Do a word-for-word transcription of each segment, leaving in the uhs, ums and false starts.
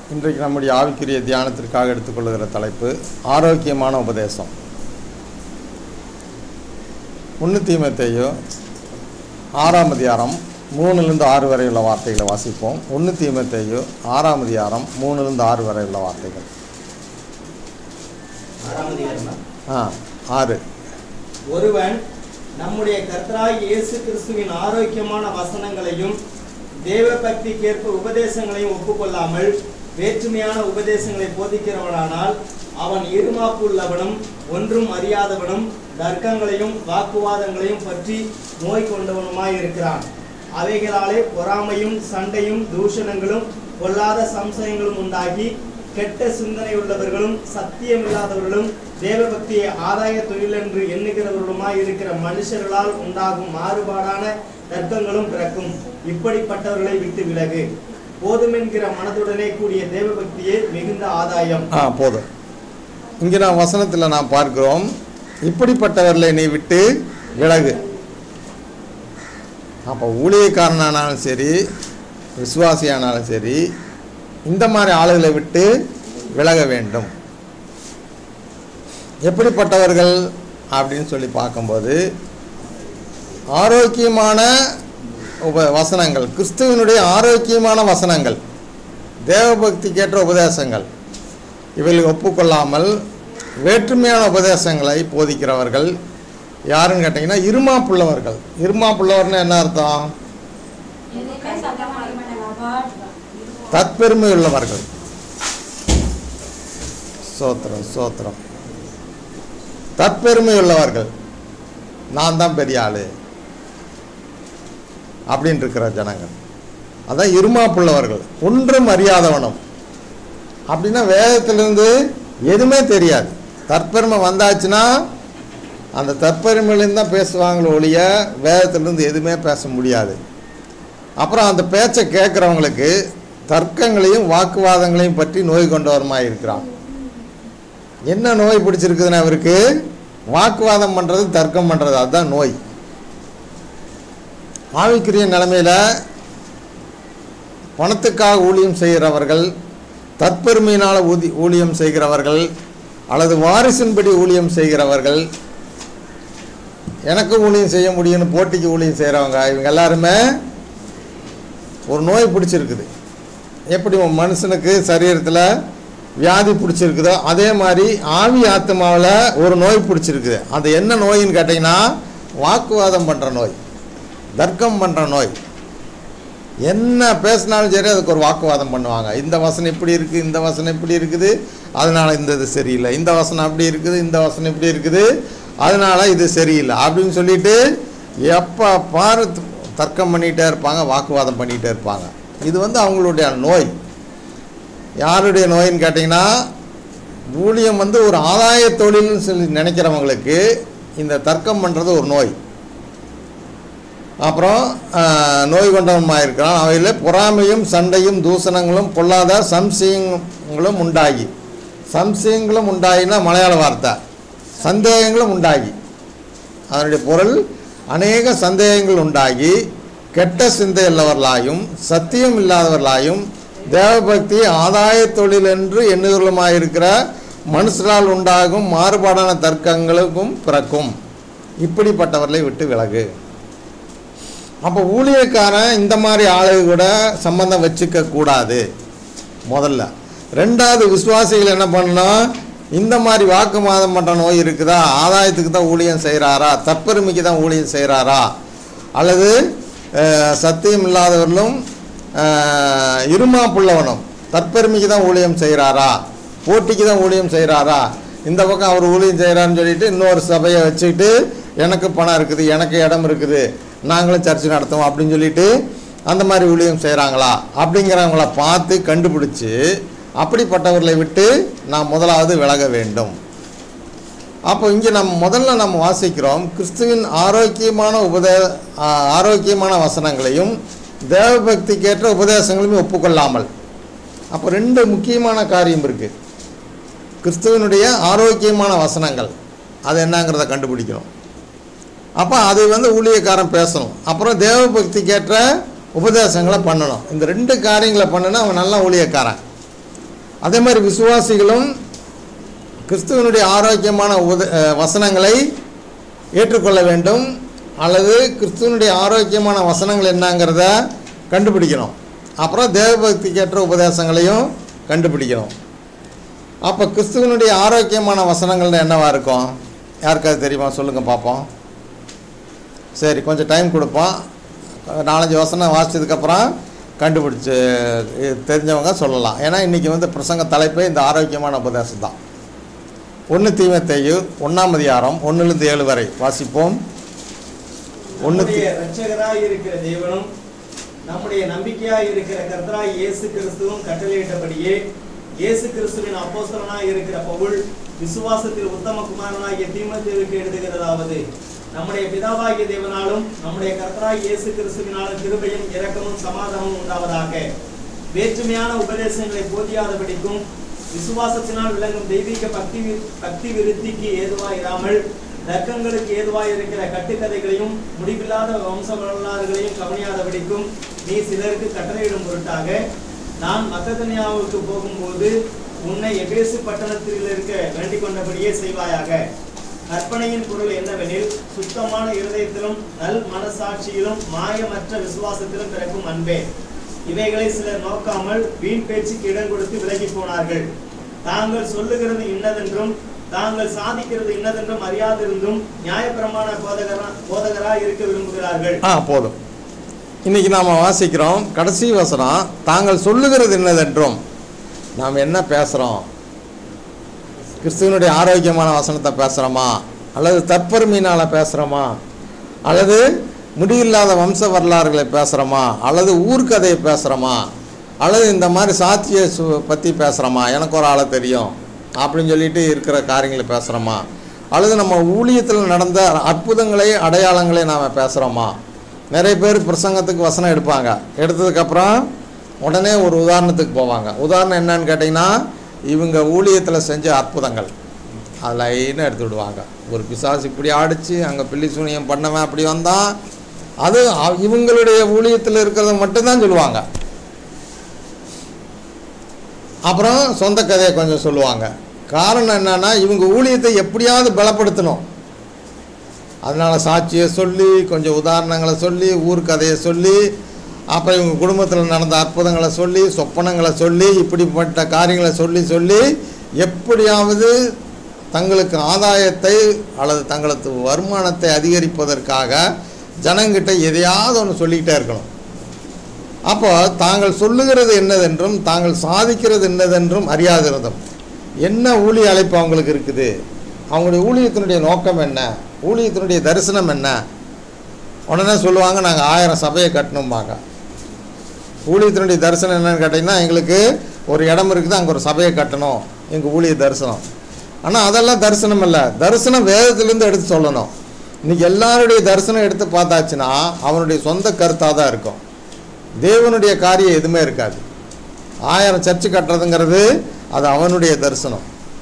இன்றைக்கு நம்முடைய ஆவிக்குரிய தியானத்திற்காக எடுத்துக்கொள்கிற தலைப்பு ஆரோக்கியமான உபதேசம். ஒன்று தீமோத்தேயு ஆறாம் அதிகாரம் மூணுலேருந்து ஆறு வரை உள்ள வார்த்தைகளை வாசிப்போம். ஒன்று தீமோத்தேயு ஆறாம் அதிகாரம் மூணுலேருந்து ஆறு வரை உள்ள வார்த்தைகள். ஆ ஆறு. ஒருவன் நம்முடைய கர்த்தராகிய இயேசு கிறிஸ்துவின் ஆரோக்கியமான வசனங்களையும் தேவ பக்திக்கேற்ப உபதேசங்களையும் ஒப்புக்கொள்ளாமல் வேற்றுமையான உபதேசங்களை போதிக்கிறவனானால் அவன் இருமாப்பு உள்ளவனும் ஒன்றும் அறியாதவனும் தர்க்கங்களையும் வாக்குவாதங்களையும் பற்றி நோய் கொண்டவனுமாய் இருக்கிறான். அவைகளாலே பொறாமையும் சண்டையும் தூஷணங்களும் பொல்லாத சம்சயங்களும் உண்டாகி கெட்ட சிந்தனை உள்ளவர்களும் சத்தியமில்லாதவர்களும் தேவ பக்தியை ஆதாய தொழில் என்று எண்ணுகிறவர்களுமாய் இருக்கிற மனுஷர்களால் உண்டாகும் மாறுபாடான தர்க்கங்களும் பிறக்கும். இப்படிப்பட்டவர்களை விட்டு விலகு. போதுமென்கிற மனதுடனே கூடிய தேவ பக்தியே மிகுந்த ஆதாயம். ஆ போதும். இங்கே நான் வசனத்தில் நாம் பார்க்கிறோம், இப்படிப்பட்டவர்களை நீ விட்டு விலகு. அப்போ ஊழியக்காரனானாலும் சரி, விசுவாசியானாலும் சரி, இந்த மாதிரி ஆளுகளை விட்டு விலக வேண்டும். எப்படிப்பட்டவர்கள் அப்படின்னு சொல்லி பார்க்கும்போது, ஆரோக்கியமான உப வசனங்கள், கிறிஸ்துவனுடைய ஆரோக்கியமான வசனங்கள், தேவபக்திக்கேற்ற உபதேசங்கள், இவர்கள் ஒப்புக்கொள்ளாமல் வேற்றுமையான உபதேசங்களை போதிக்கிறவர்கள் யாருன்னு கேட்டிங்கன்னா இருமாப்புள்ளவர்கள். இருமாப்புள்ளவர்னு என்ன அர்த்தம்? தற்பெருமை உள்ளவர்கள். சோத்திரம் சோத்திரம். தற்பெருமை உள்ளவர்கள், நான் தான் பெரிய ஆளு அப்படின்னு இருக்கிற ஜனங்கள், அதான் இருமாப்புள்ளவர்கள். ஒன்றும் அறியாதவனும் அப்படின்னா வேதத்திலிருந்து எதுவுமே தெரியாது. தற்பெருமை வந்தாச்சுன்னா அந்த தற்பெருமையிலேருந்து தான் பேசுவாங்களோ ஒழிய வேதத்திலிருந்து எதுவுமே பேச முடியாது. அப்புறம் அந்த பேச்சை கேட்குறவங்களுக்கு தர்க்கங்களையும் வாக்குவாதங்களையும் பற்றி நோய் கொண்டவருமாய் இருக்கிறான். என்ன நோய் பிடிச்சிருக்குதுன்னா அவருக்கு வாக்குவாதம் பண்ணுறது, தர்க்கம் பண்ணுறது, அதுதான் நோய். ஆவிக்குரிய நிலைமையில் பணத்துக்காக ஊழியம் செய்கிறவர்கள், தற்பெருமையினால் ஊதி ஊழியம் செய்கிறவர்கள், அல்லது வாரிசின்படி ஊழியம் செய்கிறவர்கள், எனக்கு ஊழியம் செய்ய முடியும்னு போட்டிக்கு ஊழியம் செய்கிறவங்க, இவங்க எல்லாருமே ஒரு நோய் பிடிச்சிருக்குது. எப்படி மனுஷனுக்கு சரீரத்தில் வியாதி பிடிச்சிருக்குதோ அதே மாதிரி ஆவி ஆத்மாவில் ஒரு நோய் பிடிச்சிருக்குது. அது என்ன நோயின்னு கேட்டிங்கன்னா வாக்குவாதம் பண்ணுற நோய், தர்க்கம் பண்ணுற நோய். என்ன பேசினாலும் சரி அதுக்கு ஒரு வாக்குவாதம் பண்ணுவாங்க. இந்த வசனம் இப்படி இருக்குது, இந்த வசனம் இப்படி இருக்குது, அதனால் இந்த இது சரியில்லை, இந்த வசனம் அப்படி இருக்குது, இந்த வசனம் இப்படி இருக்குது, அதனால் இது சரியில்லை அப்படின்னு சொல்லிட்டு எப்போ பாரு தர்க்கம் பண்ணிகிட்டே இருப்பாங்க, வாக்குவாதம் பண்ணிகிட்டே இருப்பாங்க. இது வந்து அவங்களுடைய நோய். யாருடைய நோயின்னு கேட்டிங்கன்னா ஊழியம் வந்து ஒரு ஆதாய தொழில்னு சொல்லி நினைக்கிறவங்களுக்கு இந்த தர்க்கம் பண்ணுறது ஒரு நோய். அப்புறம் நோய் கொண்டவனுமாக இருக்கிறான். அவையில் பொறாமையும் சண்டையும் தூஷணங்களும் பொல்லாத சம்சயங்களும் உண்டாகி, சம்சயங்களும் உண்டாகினா மலையாள வார்த்தை, சந்தேகங்களும் உண்டாகி, அதனுடைய பொருள் அநேக சந்தேகங்கள் உண்டாகி கெட்ட சிந்தை உள்ளவர்களாயும் சத்தியம் இல்லாதவர்களாயும் தேவபக்தி ஆதாய தொழில் என்று எண்ணுகிறவர்களுமாயிருக்கிற மனுஷரால் உண்டாகும் மாறுபாடான தர்க்கங்களுக்கும் பிறக்கும். இப்படிப்பட்டவர்களை விட்டு விலகு. அப்போ ஊழியக்காரன் இந்த மாதிரி ஆளுக கூட சம்பந்தம் வச்சுக்க கூடாது முதல்ல. ரெண்டாவது, விசுவாசிகள் என்ன பண்ணணும், இந்த மாதிரி வாக்குவாதம் பண்ணுற நோய் இருக்குதா, ஆதாயத்துக்கு தான் ஊழியம் செய்கிறாரா, தற்பெருமைக்கு தான் ஊழியம் செய்கிறாரா, அல்லது சத்தியம் இல்லாதவர்களும் இருமாப்புள்ளவனும் தற்பெருமைக்கு தான் ஊழியம் செய்கிறாரா, போட்டிக்கு தான் ஊழியம் செய்கிறாரா, இந்த பக்கம் அவர் ஊழியம் செய்கிறான்னு சொல்லிட்டு இன்னொரு சபையை வச்சுக்கிட்டு எனக்கு பணம் இருக்குது, எனக்கு இடம் இருக்குது, நாங்களும் சர்ச்சை நடத்துவோம் அப்படின்னு சொல்லிட்டு அந்த மாதிரி ஊழியம் செய்கிறாங்களா அப்படிங்கிறவங்கள பார்த்து கண்டுபிடிச்சி அப்படிப்பட்டவர்களை விட்டு நாம் முதலாவது விலக வேண்டும். அப்போ இங்கே நம்ம முதல்ல நம்ம வாசிக்கிறோம், கிறிஸ்துவின் ஆரோக்கியமான உபதே ஆரோக்கியமான வசனங்களையும் தேவபக்திக்கேற்ற உபதேசங்களையும் ஒப்புக்கொள்ளாமல். அப்போ ரெண்டு முக்கியமான காரியம் இருக்குது. கிறிஸ்துவனுடைய ஆரோக்கியமான வசனங்கள் அது என்னங்கிறத கண்டுபிடிக்கணும். அப்போ அது வந்து ஊழியக்காரன் பேசணும். அப்புறம் தேவபக்திக்கேற்ற உபதேசங்களை பண்ணணும். இந்த ரெண்டு காரியங்களை பண்ணுனா அவன் நல்லா ஊழியக்காரன். அதே மாதிரி விசுவாசிகளும் கிறிஸ்துவனுடைய ஆரோக்கியமான உத வசனங்களை ஏற்றுக்கொள்ள வேண்டும், அல்லது கிறிஸ்துவனுடைய ஆரோக்கியமான வசனங்கள் என்னங்கிறத கண்டுபிடிக்கணும். அப்புறம் தேவபக்திக்கேற்ற உபதேசங்களையும் கண்டுபிடிக்கணும். அப்போ கிறிஸ்துவனுடைய ஆரோக்கியமான வசனங்கள் என்னவா இருக்கும்? யாருக்காவது தெரியுமா? சொல்லுங்கள் பார்ப்போம். சரி, கொஞ்சம் டைம் கொடுப்போம். நாலஞ்சு வசனம் வாசித்ததுக்கப்புறம் கண்டுபிடிச்சி தெரிஞ்சவங்க சொல்லலாம். ஏன்னா இன்றைக்கி வந்து பிரசங்க தலைப்பே இந்த ஆரோக்கியமான உபதேசம் தான். ஒன்று தீமோத்தேயு ஒன்றாம் அதிகாரம் ஒன்றுலேருந்து ஏழு வரை வாசிப்போம். ஒன்று இரட்சகராய் இருக்கிற தேவனும் நம்முடைய நம்பிக்கையாய் இருக்கிற கர்த்தராய் இயேசு கிறிஸ்துவும் கட்டளையிட்டபடியே இயேசு கிறிஸ்துவின் அப்போஸ்தலனாய் இருக்கிற பவுல் விசுவாசத்தில் உத்தம குமாரனாகிய தீமோத்தேயுவுக்கு எழுதுகிறதாவது, நம்முடைய பிதாவாகிய தேவனாலும் நம்முடைய கர்த்தராய் இயேசு கிறிஸ்துவினாலும் கிருபையும் இரக்கமும் சமாதானமும் உண்டாவதாக. வேற்றுமையான உபதேசங்களை போதியாதபடிக்கும் விசுவாசத்தினால் விளங்கும் தெய்வீக பக்தி பக்தி விருத்திக்கு ஏதுவாயிராமல் தர்க்கங்களுக்கு ஏதுவாய் இருக்கிற கட்டுக்கதைகளையும் முடிவில்லாத வம்ச வரலாறுகளையும் கவனியாதபடிக்கும் நீ சிலருக்கு கட்டளையிடும் பொருட்டாக நான் மக்கதனியாவுக்கு போகும்போது உன்னை எபேசு பட்டணத்தில் இருக்க வேண்டிக் கொண்டபடியே செய்வாயாக. கற்பனையின் பொருள் என்னவெனில், சுத்தமான இருதயத்திலும் நல் மனசாட்சியிலும் மாயமற்ற விசுவாசத்திலும் பிறக்கும் அன்பே. இவைகளை சிலர் நோக்காமல் வீண் பேச்சுக்கு இடம் கொடுத்து விலகி போனார்கள். தாங்கள் சொல்லுகிறது இன்னதென்றும் தாங்கள் சாதிக்கிறது இன்னதென்றும் அறியாதிருந்தும் நியாயப்பிரமாண போதகரா போதகரா இருக்க விரும்புகிறார்கள். ஆ போதும். இன்னைக்கு நாம் வாசிக்கிறோம் கடைசி வசனம், தாங்கள் சொல்லுகிறது என்னதென்றும். நாம் என்ன பேசுகிறோம்? கிறிஸ்துவனுடைய ஆரோக்கியமான வசனத்தை பேசுகிறோமா, அல்லது தற்பெருமையினால் பேசுகிறோமா, அல்லது முடியில்லாத வம்ச வரலாறுகளை பேசுகிறோமா, அல்லது ஊர்க்கதையை பேசுகிறோமா, அல்லது இந்த மாதிரி சாத்திய சு பற்றி பேசுகிறோமா, எனக்கு ஒரு ஆளை தெரியும் அப்படின்னு சொல்லிட்டு இருக்கிற காரியங்களை பேசுகிறோமா, அல்லது நம்ம ஊழியத்தில் நடந்த அற்புதங்களை அடையாளங்களை நாம் பேசுகிறோமா? நிறைய பேர் பிரசங்கத்துக்கு வசனம் எடுப்பாங்க, எடுத்ததுக்கப்புறம் உடனே ஒரு உதாரணத்துக்கு போவாங்க. உதாரணம் என்னன்னு கேட்டிங்கன்னா, இவங்க ஊழியத்தில் செஞ்ச அற்புதங்கள் அதில் இன்னும் எடுத்து விடுவாங்க. ஒரு பிசாசு இப்படி ஆடிச்சு, அங்கே பில்லி சூனியம் பண்ணவன் அப்படி வந்தான், அது இவங்களுடைய ஊழியத்தில் இருக்கிறத மட்டும்தான் சொல்லுவாங்க. அப்புறம் சொந்த கதையை கொஞ்சம் சொல்லுவாங்க. காரணம் என்னன்னா, இவங்க ஊழியத்தை எப்படியாவது பலப்படுத்தணும். அதனால் சாட்சியை சொல்லி, கொஞ்சம் உதாரணங்களை சொல்லி, ஊர் கதையை சொல்லி, அப்புறம் இவங்க குடும்பத்தில் நடந்த அற்புதங்களை சொல்லி, சொப்பனங்களை சொல்லி, இப்படிப்பட்ட காரியங்களை சொல்லி சொல்லி எப்படியாவது தங்களுக்கு ஆதாயத்தை அல்லது தங்களுக்கு வருமானத்தை அதிகரிப்பதற்காக ஜனங்கிட்ட எதையாவது ஒன்று சொல்லிக்கிட்டே இருக்கணும். அப்போ தாங்கள் சொல்லுகிறது என்னதென்றும் தாங்கள் சாதிக்கிறது என்னதென்றும் அறியாதிருந்தும். என்ன ஊழிய அழைப்பு அவங்களுக்கு இருக்குது, அவங்களுடைய ஊழியத்தினுடைய நோக்கம் என்ன, ஊழியத்தினுடைய தரிசனம் என்ன? உடனே சொல்லுவாங்க, நாங்கள் ஆயிரம் சபையை கட்டணும்பாங்க. ஊழியத்தினுடைய தரிசனம் என்னன்னு கேட்டிங்கன்னா, எங்களுக்கு ஒரு இடம் இருக்குது, அங்கே ஒரு சபையை கட்டணும், எங்கள் ஊழிய தரிசனம். ஆனால் அதெல்லாம் தரிசனம் இல்லை. தரிசனம் வேதத்திலேருந்து எடுத்து சொல்லணும். இன்றைக்கி எல்லாருடைய தரிசனம் எடுத்து பார்த்தாச்சுன்னா அவனுடைய சொந்த கருத்தாக தான் இருக்கும். தேவனுடைய காரியம் எதுவுமே இருக்காது. ஆயிரம் சர்ச்சு கட்டுறதுங்கிறது அது அவனுடைய தரிசனம்.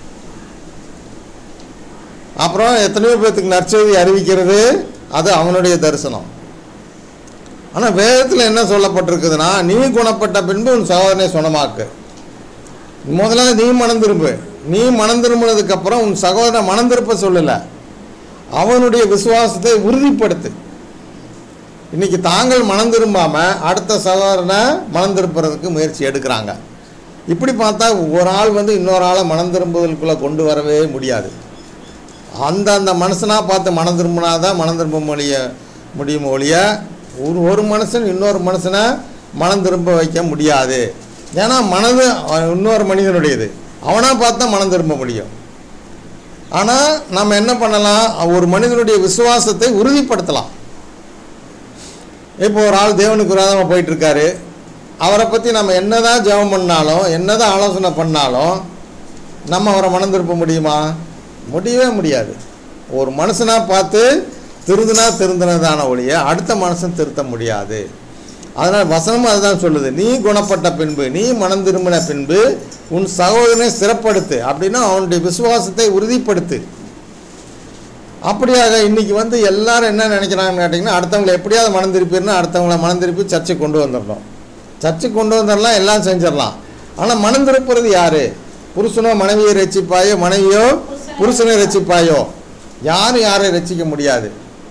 அப்புறம் எத்தனையோ பேர்த்துக்கு நற்செய்தி அறிவிக்கிறது அது அவனுடைய தரிசனம். ஆனால் வேதத்தில் என்ன சொல்லப்பட்டிருக்குதுன்னா, நீ குணப்பட்ட பின்பு உன் சகோதரனை சுணமாக்கு. முதல்ல நீ மனம் திரும்பு. நீ மனம் திரும்பினதுக்கப்புறம் உன் சகோதரனை மனம் திருப்ப சொல்லலை, அவனுடைய விசுவாசத்தை உறுதிப்படுத்து. இன்னைக்கு தாங்கள் மனம் திரும்பாமல் அடுத்த சகோதரனை மனம் திருப்புறதுக்கு முயற்சி எடுக்கிறாங்க. இப்படி பார்த்தா ஒரு ஆள் வந்து இன்னொரு ஆளை மனம் திரும்புவதற்குள்ளே கொண்டு வரவே முடியாது. அந்த அந்த மனுஷனாக பார்த்து மனம் திரும்பினாதான் மனம் திரும்ப மொழிய முடியும் ஒழிய ஒரு ஒரு மனுஷன் இன்னொரு மனுஷனை மனம் திரும்ப வைக்க முடியாது. ஏன்னா மனது இன்னொரு மனிதனுடையது, அவனாக பார்த்தா மனம் திரும்ப முடியும். ஆனால் நம்ம என்ன பண்ணலாம், ஒரு மனிதனுடைய விசுவாசத்தை உறுதிப்படுத்தலாம். இப்போ ஒரு ஆள் தேவனுக்கு விரோதமாக போயிட்டுருக்காரு, அவரை பற்றி நம்ம என்ன தான் ஜெபம் பண்ணாலும் என்ன தான் ஆலோசனை பண்ணாலும் நம்ம அவரை மனம் திருப்ப முடியுமா? முடியவே முடியாது. ஒரு மனுஷனாக பார்த்து திருந்தினா திருந்தினதான ஒழிய அடுத்த மனுஷன் திருத்த முடியாது. அதனால் வசனமும் அதுதான் சொல்லுது, நீ குணப்பட்ட பின்பு, நீ மனம் திரும்பின பின்பு உன் சகோதரனை சிறப்படுத்து. அப்படின்னா அவனுடைய விசுவாசத்தை உறுதிப்படுத்து. அப்படியாக இன்றைக்கி வந்து எல்லாரும் என்ன நினைக்கிறாங்கன்னு கேட்டிங்கன்னா, அடுத்தவங்களை எப்படியாவது மனம் திருப்பிடுனா அடுத்தவங்களை மனம் திருப்பி சர்ச்சைக்கு கொண்டு வந்துடணும். சர்ச்சைக்கு கொண்டு வந்துடலாம், எல்லாம் செஞ்சிடலாம். ஆனால் மனம் திருப்புறது யாரு? புருஷனோ மனைவியை ரட்சிப்பாயோ, மனைவியோ புருஷனை ரட்சிப்பாயோ, யாரும் யாரை ரட்சிக்க முடியாது.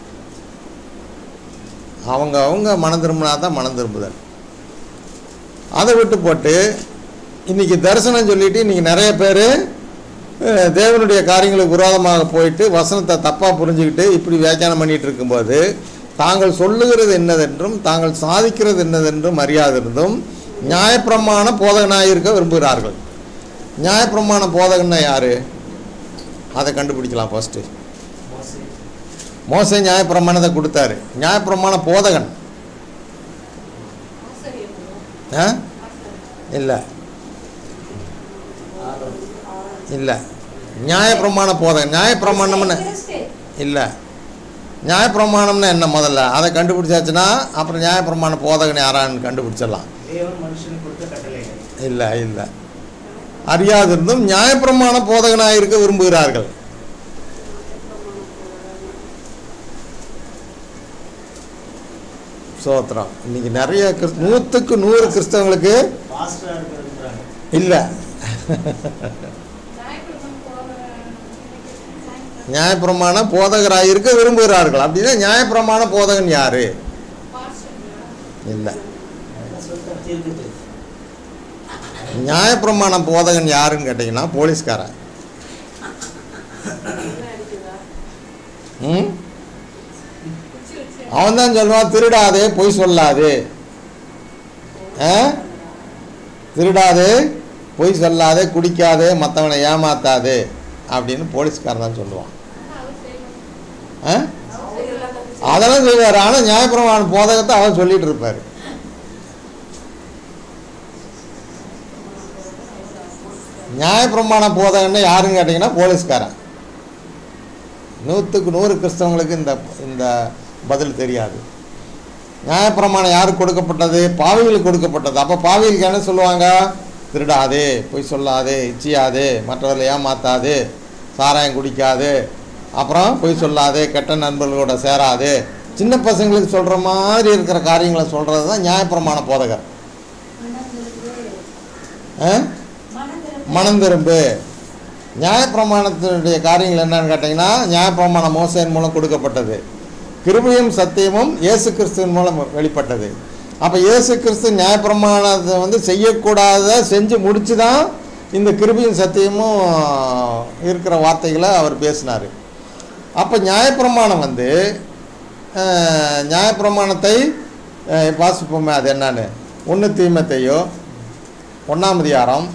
அவங்க அவங்க மனம் திரும்பினா தான் மனம் திரும்புதல். அதை விட்டு போட்டு இன்றைக்கி தரிசனம் சொல்லிவிட்டு இன்றைக்கி நிறைய பேர் தேவனுடைய காரியங்களுக்கு விரோதமாக போயிட்டு வசனத்தை தப்பாக புரிஞ்சுக்கிட்டு இப்படி வியாக்கியானம் பண்ணிகிட்டு இருக்கும்போது தாங்கள் சொல்லுகிறது என்னதென்றும் தாங்கள் சாதிக்கிறது என்னதென்றும் அறியாதிருந்தும் நியாயப்பிரமாண போதகனாக இருக்க விரும்புகிறார்கள். நியாயப்பிரமாண போதகன்னா யார்? அதை கண்டுபிடிக்கலாம். ஃபஸ்ட்டு மோசே நியாயப்பிரமாணத்தை கொடுத்தாரு. நியாயப்பிரமாண போதகன் ஆ இல்லை இல்லை நியாயப்பிரமாண போதகன். நியாயப்பிரமாணம்னு இல்லை, நியாயப்பிரமாணம்னா என்ன முதல்ல அதை கண்டுபிடிச்சாச்சுன்னா அப்புறம் நியாயப்பிரமாண போதகன் யாரான்னு கண்டுபிடிச்சிடலாம். இல்லை இல்லை அறியாதிருந்தும் நியாயப்பிரமாண போதகனாக இருக்க விரும்புகிறார்கள். சோத்திரம். இன்னைக்கு நிறைய நூற்றுக்கு நூறு கிறிஸ்தவங்களுக்கு இல்லை நியாயப்பிரமாண போதகராக இருக்க விரும்புகிறார்கள். அப்படின்னா நியாயப்பிரமாண போதகன் யாரு? இல்லை, நியாயப்பிரமாண போதகன் யாருன்னு கேட்டிங்கன்னா போலீஸ்காரன். ம் அவன் தான் சொல்லுவான், திருடாதே, பொய் சொல்லாது, திருடாதே, பொய் சொல்லாதே, குடிக்காதே, மற்றவனை ஏமாத்தாது அப்படின்னு போலீஸ்காரன் தான் சொல்லுவான். அதெல்லாம் செய்வார். ஆனால் நியாயப்பிரமாண போதகத்தை அவர் சொல்லிட்டு இருப்பார். நியாயப்பிரமாண போதகன்னு யாருன்னு கேட்டிங்கன்னா போலீஸ்காரன். நூற்றுக்கு நூறு கிறிஸ்தவங்களுக்கு இந்த இந்த பதில் தெரியாது. நியாயப்பிரமாணம் யாருக்கு கொடுக்கப்பட்டது? பாவிகளுக்கு கொடுக்கப்பட்டது. அப்போ பாவிகளுக்கு என்ன சொல்லுவாங்க? திருடாதே, பொய் சொல்லாதே, இச்சியாதே, மற்றவர்களை ஏமாத்தாது, சாராயம் குடிக்காது, அப்புறம் பொய் சொல்லாதே, கெட்ட நண்பர்களோட சேராது, சின்ன பசங்களுக்கு சொல்கிற மாதிரி இருக்கிற காரியங்களை சொல்கிறது தான் நியாயப்பிரமாண போதகர். மனம் திரும்பு. நியாயப்பிரமாணத்தினுடைய காரியங்கள் என்னன்னு கேட்டிங்கன்னா நியாயப்பிரமாண மோசையின் மூலம் கொடுக்கப்பட்டது. கிருபையும் சத்தியமும் இயேசு கிறிஸ்துவின் மூலம் வெளிப்பட்டது. அப்போ இயேசு கிறிஸ்து நியாயப்பிரமாணத்தை வந்து செய்யக்கூடாத செஞ்சு முடித்து தான் இந்த கிருபையும் சத்தியமும் இருக்கிற வார்த்தைகளை அவர் பேசினார். அப்போ நியாயப்பிரமாணம் வந்து நியாயப்பிரமாணத்தை வாசிப்போமே, அது என்னன்னு ஒன்று தீமத்தையோ ஒன்றாம் அதிகாரம்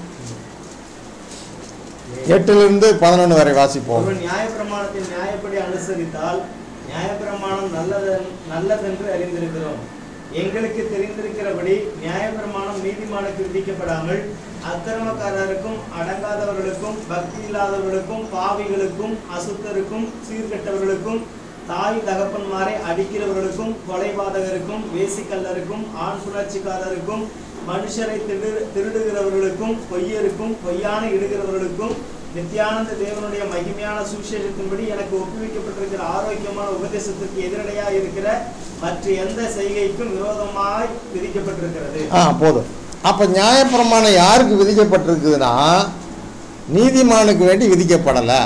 எட்டிலிருந்து பதினொன்று வரை வாசிப்போம். நியாயப்பிரமாணத்தின் நியாயப்படி அனுசரித்தால் நியாயப்பிரமாணம் நல்லது நல்லதென்று அறிந்திருக்கிறோம். எங்களுக்கு தெரிந்திருக்கிறபடி நியாயப்பிரமாணம் நீதிமானுக்கு விதிக்கப்படாமல் அக்கிரமக்காரருக்கும் அடங்காதவர்களுக்கும் பக்தி இல்லாதவர்களுக்கும் பாவிகளுக்கும் அசுத்தருக்கும் சீர்கெட்டவர்களுக்கும் தாய் தகப்பன்மாரை அடிக்கிறவர்களுக்கும் கொலைபாதகருக்கும் வேசிக்கல்லருக்கும் ஆண் சுழற்சிக்காரருக்கும் மனுஷரை திரு திருடுகிறவர்களுக்கும் பொய்யருக்கும் பொய்யான இடுகிறவர்களுக்கும் நித்யானந்த தேவனுடைய மகிமையான சுவிசேஷத்தின்படி எனக்கு ஒப்புவிக்கப்பட்டிருக்கிற ஆரோக்கியமான உபதேசத்திற்கு எதிரடையாக இருக்கிற மற்ற எந்த செய்கைக்கும் விரோதமாய் விதிக்கப்பட்டிருக்கிறது. ஆ போதும். அப்போ நியாயப்பிரமாணம் யாருக்கு விதிக்கப்பட்டிருக்குதுன்னா நீதிமானுக்கு வேண்டி விதிக்கப்படலை.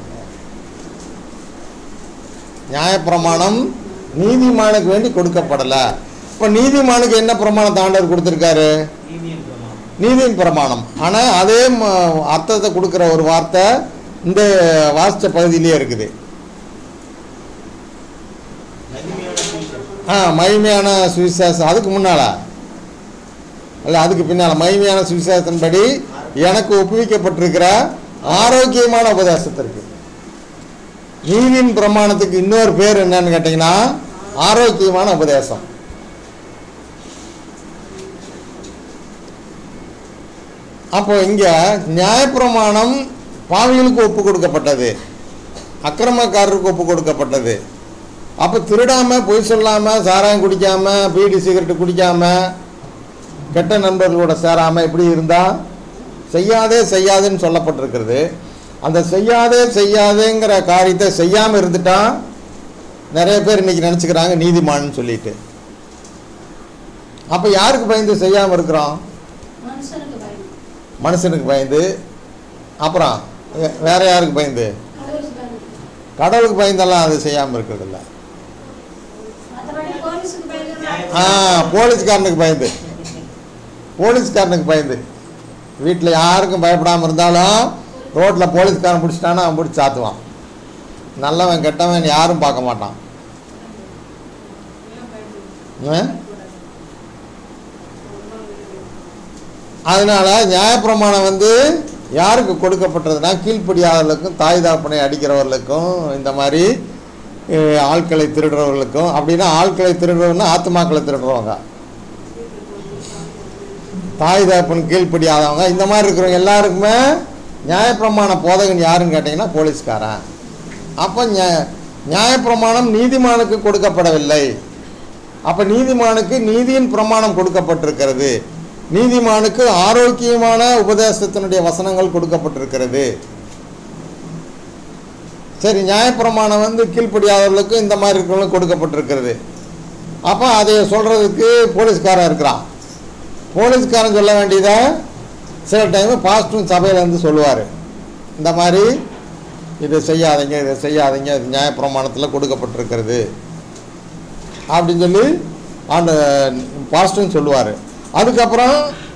நியாயப்பிரமாணம் நீதிமானுக்கு வேண்டி கொடுக்கப்படலை. இப்போ நீதிமானுக்கு என்ன பிரமாணத்தை ஆண்டவர் கொடுத்துருக்காரு? நீதியின் பிரமாணம். ஆனால் அதே அர்த்தத்தை கொடுக்குற ஒரு வார்த்தை இந்த வாசித்த பகுதியிலே இருக்குது. ஆ மகிமையான சுவிசேஷம். அதுக்கு முன்னால அல்ல, அதுக்கு பின்னால் மகிமையான சுவிசேஷத்தின்படி எனக்கு ஒப்புவிக்கப்பட்டிருக்கிற ஆரோக்கியமான உபதேசத்திற்கு. நீதியின் பிரமாணத்துக்கு இன்னொரு பேர் என்னன்னு கேட்டிங்கன்னா ஆரோக்கியமான உபதேசம். அப்போ இங்கே நியாயப்பிரமாணம் பாவிகளுக்கு ஒப்பு கொடுக்கப்பட்டது, அக்கிரமக்காரருக்கு ஒப்பு கொடுக்கப்பட்டது. அப்போ திருடாமல், பொய் சொல்லாமல், சாராயம் குடிக்காமல், பீடி சிகரெட்டு குடிக்காமல், கெட்ட நண்பர்களோட சேராமல் இப்படி இருந்தால் செய்யாதே செய்யாதுன்னு சொல்லப்பட்டிருக்கிறது. அந்த செய்யாதே செய்யாதேங்கிற காரியத்தை செய்யாமல் இருந்துட்டா நிறைய பேர் இன்றைக்கி நினச்சிக்கிறாங்க நீதிமான்னு சொல்லிட்டு. அப்போ யாருக்கு பயந்து செய்யாமல் இருக்கிறோம்? மனுஷனுக்கு பயந்து. அப்புறம் வே- வேற யாருக்கு பயந்து? கடவுளுக்கு பயந்தெல்லாம் அது செய்யாமல் இருக்கிறதில்ல. ஆ போலீஸ்காரனுக்கு பயந்து, போலீஸ்காரனுக்கு பயந்து. வீட்டில் யாருக்கும் பயப்படாமல் இருந்தாலும் ரோட்டில் போலீஸ்காரன் பிடிச்சிட்டானா அவன் பிடிச்சி சாத்துவான். நல்லவன் கெட்டவன் யாரும் பார்க்க மாட்டான். ஆ? அதனால நியாயப்பிரமாணம் வந்து யாருக்கு கொடுக்கப்பட்டதுன்னா கீழ்ப்படியாதவர்களுக்கும் தாய் தாப்பனை அடிக்கிறவர்களுக்கும் இந்த மாதிரி அஹ், ஆட்களை திருடுறவர்களுக்கும். அப்படின்னா ஆட்களை திருடுறவங்கன்னா ஆத்மாக்களை திருடுறவங்க, தாய் தாப்பன் கீழ்ப்படியாதவங்க, இந்த மாதிரி இருக்கிறவங்க எல்லாருக்குமே நியாயப்பிரமாண போதகன் யாருன்னு கேட்டிங்கன்னா போலீஸ்காரன். அப்போ நியா நியாயப்பிரமாணம் நீதிமானுக்கு கொடுக்கப்படவில்லை. அப்போ நீதிமானுக்கு நீதியின் பிரமாணம் கொடுக்கப்பட்டிருக்கிறது. நீதிமானுக்கு ஆரோக்கியமான உபதேசத்தினுடைய வசனங்கள் கொடுக்கப்பட்டிருக்கிறது. சரி, நியாயப்பிரமாணம் வந்து கீழ்ப்படியாதவர்களுக்கு இந்த மாதிரி இருக்கிறவங்களுக்கு கொடுக்கப்பட்டிருக்கிறது. அப்போ அதை சொல்கிறதுக்கு போலீஸ்காரன் இருக்கிறான். போலீஸ்காரன் சொல்ல வேண்டியதை சில டைமு பாஸ்டும் சபையில் வந்து சொல்லுவார், இந்த மாதிரி இதை செய்யாதீங்க, இதை செய்யாதீங்க, இது நியாயப்பிரமாணத்தில் கொடுக்கப்பட்டிருக்கிறது அப்படின்னு சொல்லி அந்த பாஸ்டும் சொல்லுவார். அதுக்கப்புறம்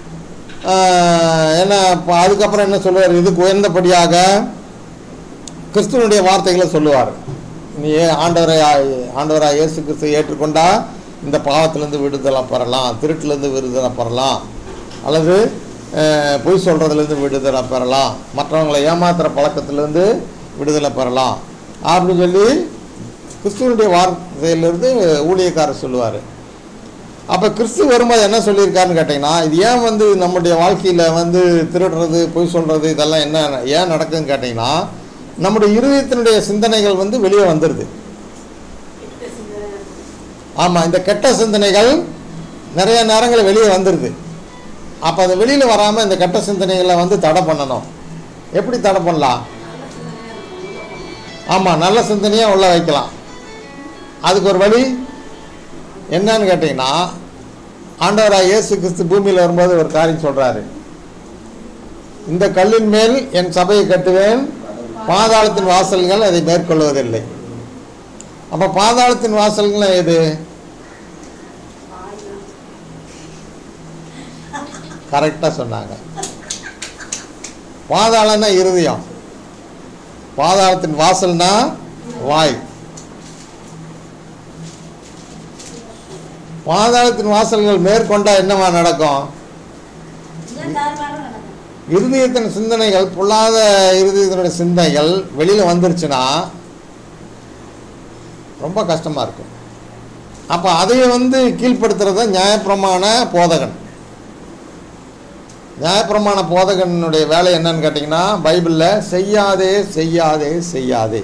என்ன இப்போ அதுக்கப்புறம் என்ன சொல்லுவார்? இதுக்கு உயர்ந்தபடியாக கிறிஸ்துவனுடைய வார்த்தைகளை சொல்லுவார். நீ ஆண்டவரை ஆண்டவராக இயேசு கிறிஸ்து ஏற்றுக்கொண்டா இந்த பாவத்திலேருந்து விடுதலை பெறலாம், திருட்டிலேருந்து விடுதலை பெறலாம், அல்லது பொய் சொல்கிறதுலேருந்து விடுதலை பெறலாம், மற்றவங்களை ஏமாத்துகிற பழக்கத்திலேருந்து விடுதலை பெறலாம் அப்படின்னு சொல்லி கிறிஸ்துவனுடைய வார்த்தையிலிருந்து ஊழியக்காரர் சொல்லுவார். அப்போ கிறிஸ்து வரும்போது என்ன சொல்லியிருக்காருன்னு கேட்டிங்கன்னா, இது ஏன் வந்து நம்முடைய வாழ்க்கையில் வந்து திருடுறது பொய் சொல்கிறது இதெல்லாம் என்ன ஏன் நடக்குதுன்னு கேட்டிங்கன்னா, நம்முடைய இருதயத்தினுடைய சிந்தனைகள் வந்து வெளியே வந்துடுது. ஆமாம், இந்த கெட்ட சிந்தனைகள் நிறைய நேரங்களில் வெளியே வந்துடுது. அப்போ அது வெளியில் வராமல் இந்த கெட்ட சிந்தனைகளை வந்து தடை பண்ணணும். எப்படி தடை பண்ணலாம்? ஆமாம், நல்ல சிந்தனையாக உள்ள வைக்கலாம். அதுக்கு ஒரு வழி என்னன்னு கேட்டிங்கன்னா, ஆண்டவராக இயேசு கிறிஸ்து பூமியில் வரும்போது ஒரு காரியம் சொல்கிறாரு, இந்த கல்லின் மேல் என் சபையை கட்டுவேன், பாதாளத்தின் வாசல்கள் அதை மேற்கொள்வதில்லை. அப்போ பாதாளத்தின் வாசல்கள் எது? கரெக்டாக சொன்னாங்க. பாதாளம்னா இருதயம், பாதாளத்தின் வாசல்னா வாய். பாதாளத்தின் வாசல்கள் மேற்கொண்டா என்னவா நடக்கும்? இருதயத்தின் சிந்தனைகள், பொல்லாத இருதயத்தினுடைய சிந்தனைகள் வெளியில் வந்துருச்சுன்னா ரொம்ப கஷ்டமாக இருக்கும். அப்போ அதையை வந்து கீழ்ப்படுத்துறது நியாயப்பிரமாண போதகன். நியாயப்பிரமாண போதகனுடைய வேலை என்னன்னு கேட்டிங்கன்னா, பைபிளில் செய்யாதே செய்யாதே செய்யாதே,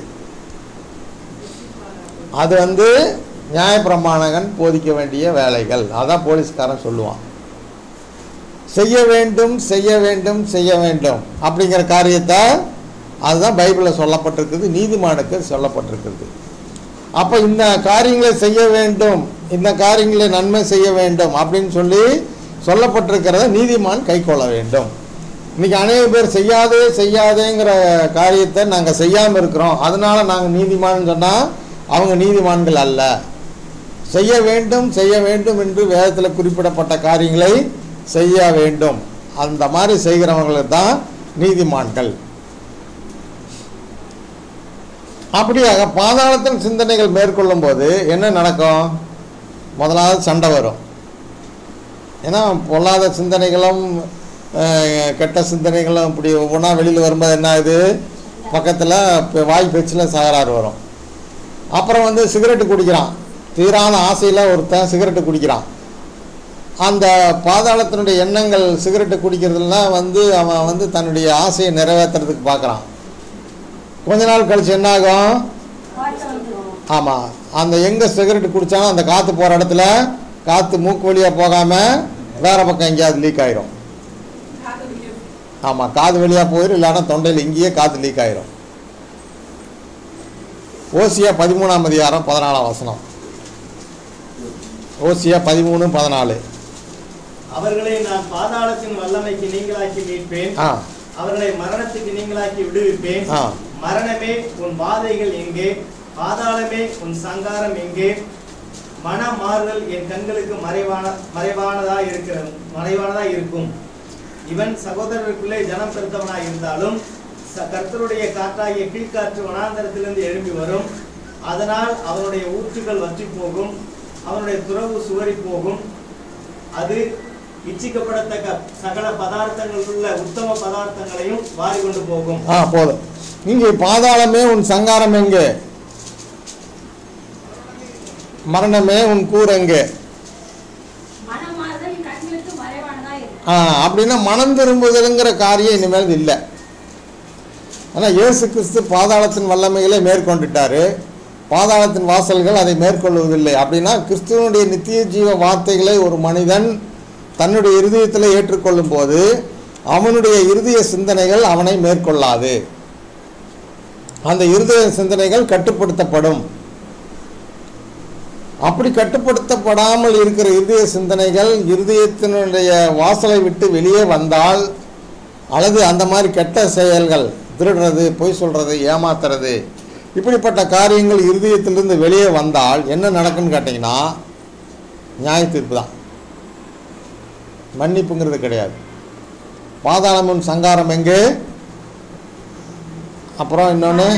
அது வந்து நியாயப்பிரமாணகன் போதிக்க வேண்டிய வேலைகள். அதான் போலீஸ்காரன் சொல்லுவான். செய்ய வேண்டும் செய்ய வேண்டும் செய்ய வேண்டும் அப்படிங்கிற காரியத்தை அதுதான் பைபிளில் சொல்லப்பட்டிருக்குது, நீதிமானுக்கு சொல்லப்பட்டிருக்குது. அப்போ இந்த காரியங்களை செய்ய வேண்டும், இந்த காரியங்களை நன்மை செய்ய வேண்டும் அப்படின்னு சொல்லி சொல்லப்பட்டிருக்கிறத நீதிமான் கை கொள்ள வேண்டும். இன்றைக்கி அநேக பேர் செய்யாதே செய்யாதேங்கிற காரியத்தை நாங்கள் செய்யாமல் இருக்கிறோம், அதனால நாங்கள் நீதிமான்னு சொன்னால் அவங்க நீதிமான்கள் அல்ல. செய்ய வேண்டும் செய்ய வேண்டும் என்று வேதத்தில் குறிப்பிடப்பட்ட காரியங்களை செய்ய வேண்டும், அந்த மாதிரி செய்கிறவங்களுக்கு தான் நீதிமான்கள். அப்படியாக பாதாளத்தின் சிந்தனைகள் மேற்கொள்ளும் போது என்ன நடக்கும்? முதலாவது சண்டை வரும். ஏன்னா பொல்லாத சிந்தனைகளும் கெட்ட சிந்தனைகளும் இப்படி ஒவ்வொன்றா வெளியில் வரும்போது என்ன ஆகுது? பக்கத்தில் வாய் பேச்சில் சகராறு வரும். அப்புறம் வந்து சிகரெட்டு குடிக்கிறான், தீரான ஆசையில் ஒருத்தன் சிகரெட்டு குடிக்கிறான். அந்த பாதாளத்தினுடைய எண்ணங்கள் சிகரெட்டு குடிக்கிறதுலாம் வந்து அவன் வந்து தன்னுடைய ஆசையை நிறைவேற்றுறதுக்கு பார்க்குறான். கொஞ்ச நாள் கழிச்சு என்ன ஆகும்? ஆமாம், அந்த எங்கே சிகரெட்டு குடித்தானோ அந்த காற்று போகிற இடத்துல காற்று மூக்கு வழியாக போகாமல் வேறு பக்கம் எங்கேயாவது லீக் ஆயிரும். ஆமாம், காது வழியாக போயிடும், இல்லைன்னா தொண்டையில் இங்கேயே காற்று லீக் ஆயிரும். ஓசியா பதிமூணாம் அதிகாரம் பதினாலாம் வசனம். ஓசியா பதிமூணு பதினாலு. அவர்களை நான் பாதாளத்தின் வல்லமைக்கு நீங்களாக்கி மீட்பேன். ஆ அவர்களை மரணத்துக்கு நீங்களாக்கி விடுவிப்பேன். ஆ மரணமே உன் வாதைகள் எங்கே? பாதாளமே உன் சங்காரம் எங்கே? மன மாறுதல் என் கண்களுக்கு மறைவான மறைவானதா இருக்கிற மறைவானதா இருக்கும். இவன் சகோதரருக்குள்ளே ஜனம் பெருத்தவனாய் இருந்தாலும் கர்த்தருடைய காற்றாகிய கீழ்காற்று வனாந்தரத்திலிருந்து எழும்பி வரும். அதனால் அவனுடைய ஊற்றுகள் வற்றி போகும், அவனுடைய துறவு சுவரி போகும். அது இச்சிக்கப்படத்தக்க சகல பதார்த்தங்கள் உள்ள உத்தம பதார்த்தங்களையும் வாரி கொண்டு போகும். ஆ போதும். இங்கே பாதாளமே உன் சங்காரம் எங்கே? மரணமே உன் கூர் எங்கே? ஆ அப்படின்னா மனம் திரும்புதலுங்கிற காரியம் இனிமேல் இல்லை. ஆனால் இயேசு கிறிஸ்து பாதாளத்தின் வல்லமைகளை மேற்கொண்டுட்டாரு, பாதாளத்தின் வாசல்கள் அதை மேற்கொள்வதில்லை. அப்படின்னா கிறிஸ்துவனுடைய நித்திய ஜீவ வார்த்தைகளை ஒரு மனிதன் தன்னுடைய இருதயத்தில் ஏற்றுக்கொள்ளும் போது அவனுடைய இருதய சிந்தனைகள் அவனை மேற்கொள்ளாது. அந்த இருதய சிந்தனைகள் கட்டுப்படுத்தப்படும். அப்படி கட்டுப்படுத்தப்படாமல் இருக்கிற இருதய சிந்தனைகள் இருதயத்தினுடைய வாசலை விட்டு வெளியே வந்தால், அல்லது அந்த மாதிரி கெட்ட செயல்கள், திருடுறது, பொய் சொல்கிறது, ஏமாத்துறது, இப்படிப்பட்ட காரியங்கள் இருதயத்திலிருந்து வெளியே வந்தால் என்ன நடக்குன்னு கேட்டிங்கன்னா நியாய தீர்ப்பு தான், மன்னிப்புங்கிறது கிடையாது. பாதாளமும் சங்காரம் எங்கே? அப்புறம் இன்னொன்று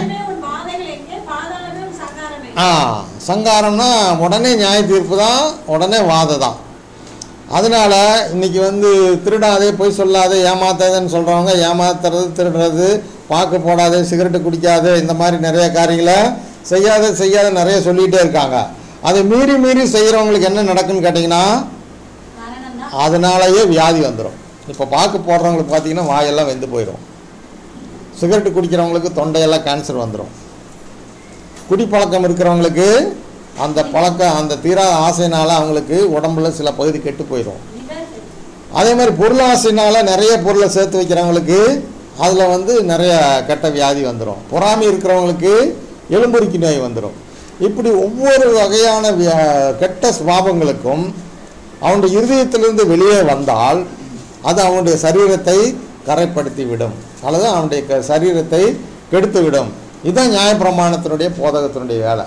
ஆ சங்காரம்னா உடனே நியாய தீர்ப்பு தான், உடனே வாதை தான். அதனால் இன்றைக்கி வந்து திருடாதே, பொய் சொல்லாதே, ஏமாத்தாதேன்னு சொல்கிறவங்க ஏமாத்துறது, திருடுறது, பாக்கு போடாதே, சிகரெட்டு குடிக்காதே, இந்த மாதிரி நிறைய காரியங்களை செய்யாத செய்யாத நிறைய சொல்லிகிட்டே இருக்காங்க. அதை மீறி மீறி செய்கிறவங்களுக்கு என்ன நடக்குன்னு கேட்டிங்கன்னா அதனாலேயே வியாதி வந்துடும். இப்போ பாக்கு போடுறவங்களுக்கு பார்த்திங்கன்னா வாயெல்லாம் வெந்து போயிடும். சிகரெட்டு குடிக்கிறவங்களுக்கு தொண்டையெல்லாம் கேன்சர் வந்துடும். குடிப்பழக்கம் இருக்கிறவங்களுக்கு அந்த பழக்கம், அந்த தீராத ஆசையினால் அவங்களுக்கு உடம்புல சில பகுதி கெட்டு போயிடும். அதே மாதிரி பொருள் ஆசையினால் நிறைய பொருளை சேர்த்து வைக்கிறவங்களுக்கு அதில் வந்து நிறைய கெட்ட வியாதி வந்துடும். பொறாமை இருக்கிறவங்களுக்கு எலும்புரிக்கு நோய் வந்துடும். இப்படி ஒவ்வொரு வகையான வியா கெட்ட சுபாவங்களுக்கும் அவனுடைய இருதயத்திலிருந்து வெளியே வந்தால் அது அவனுடைய சரீரத்தை கரைப்படுத்தி விடும், அல்லது அவனுடைய க சரீரத்தை கெடுத்து விடும். இதுதான் நியாயப்பிரமாணத்தினுடைய போதகத்தினுடைய வேலை.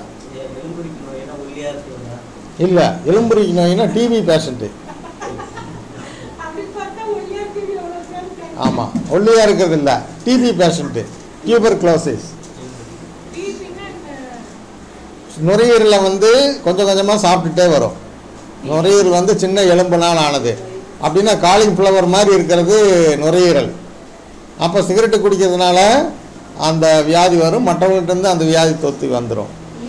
இல்லை, எலும்புரிக்கு நோயினா டிபி பேஷண்ட்டு. ஆமாம், ஒல்லியாக இருக்கிறது இல்லை, டிபி பேஷண்ட்டு, டியூபர் குளோசிஸ். நுரையீரலில் வந்து கொஞ்சம் கொஞ்சமாக சாப்பிட்டுட்டே வரும். நுரையீரல் வந்து சின்ன எலும்புனால் ஆனது. அப்படின்னா காலிஃப்ளவர் மாதிரி இருக்கிறது நுரையீரல். அப்போ சிகரெட்டு குடிக்கிறதுனால அந்த வியாதி வரும், மற்றவங்கள்ட்டேருந்து அந்த வியாதி தொத்து வந்துடும்.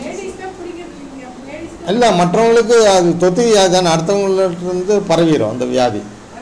இல்லை, மற்றவங்களுக்கு அது தொத்து வியாதி தானே, அடுத்தவங்கள்ட்டேருந்து பரவிடும் அந்த வியாதி.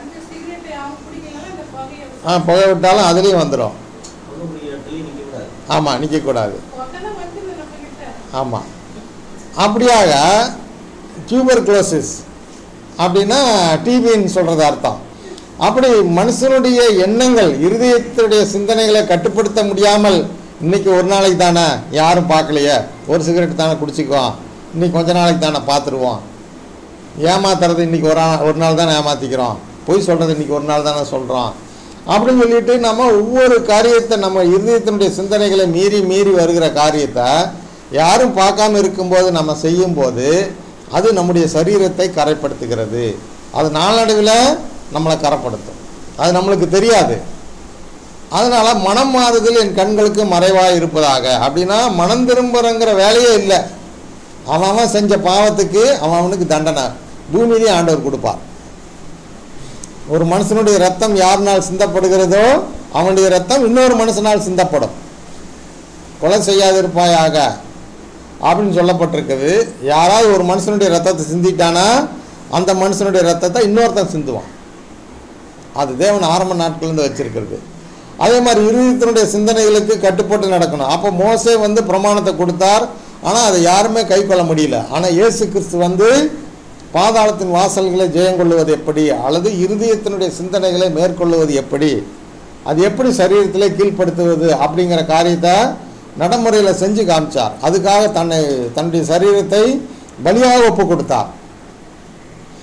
ஆ புகை விட்டாலும் அதுலேயும் வந்துடும். ஆமாம், நிற்கக்கூடாது. ஆமாம், அப்படியாக டியூபர் குளோசிஸ் அப்படின்னா டிபின்னு சொல்கிறது அர்த்தம். அப்படி மனுஷனுடைய எண்ணங்கள், இருதயத்துடைய சிந்தனைகளை கட்டுப்படுத்த முடியாமல், இன்றைக்கி ஒரு நாளைக்கு தானே, யாரும் பார்க்கலையே, ஒரு சிகரெட் தானே குடிச்சிக்குவோம், இன்றைக்கி கொஞ்ச நாளைக்கு தானே பார்த்துருவோம், ஏமாத்துறது இன்றைக்கி ஒரு ஒரு நாள் தானே ஏமாற்றிக்கிறோம், பொய் சொல்கிறது இன்றைக்கி ஒரு நாள் தானே சொல்கிறோம் அப்படின்னு சொல்லிட்டு நம்ம ஒவ்வொரு காரியத்தை, நம்ம இருதயத்தினுடைய சிந்தனைகளை மீறி மீறி வருகிற காரியத்தை யாரும் பார்க்காம இருக்கும்போது நம்ம செய்யும்போது அது நம்முடைய சரீரத்தை கரைப்படுத்துகிறது. அது நாளடைவில் நம்மளை கரைப்படுத்தும், அது நம்மளுக்கு தெரியாது. அதனால் மனம் மாறுதல் என் கண்களுக்கு மறைவாக இருப்பதாக. அப்படின்னா மனம் திரும்புறங்கிற வேலையே இல்லை. அவன் அவன் செஞ்ச பாவத்துக்கு அவன் அவனுக்கு தண்டனை பூமியிலே ஆண்டவர் கொடுப்பார். ஒரு மனுஷனுடைய ரத்தம் யாருனால் சிந்தப்படுகிறதோ அவனுடைய ரத்தம் இன்னொரு மனுஷனால் சிந்தப்படும். கொலை செய்யாதிருப்பாயாக அப்படின்னு சொல்லப்பட்டிருக்குது. யாராவது ஒரு மனுஷனுடைய ரத்தத்தை சிந்திட்டானா அந்த மனுஷனுடைய ரத்தத்தை இன்னொருத்தன் சிந்துவான். அது தேவன் ஆரம்ப நாட்கள்லேருந்து வச்சிருக்கிறது. அதே மாதிரி இருதயத்தினுடைய சிந்தனைகளுக்கு கட்டுப்பட்டு நடக்கணும். அப்போ மோசே வந்து பிரமாணத்தை கொடுத்தார், ஆனால் அதை யாருமே கை கொள்ள முடியல. ஆனால் இயேசு கிறிஸ்து வந்து பாதாளத்தின் வாசல்களை ஜெயங்கொள்ளுவது எப்படி, அல்லது இருதயத்தினுடைய சிந்தனைகளை மேற்கொள்ளுவது எப்படி, அது எப்படி சரீரத்திலே கீழ்ப்படுத்துவது அப்படிங்கிற காரியத்தை நடைமுறையில் செஞ்சு காமிச்சார். அதுக்காக தன்னை தன்னுடைய சரீரத்தை பலியாக ஒப்பு கொடுத்தார்.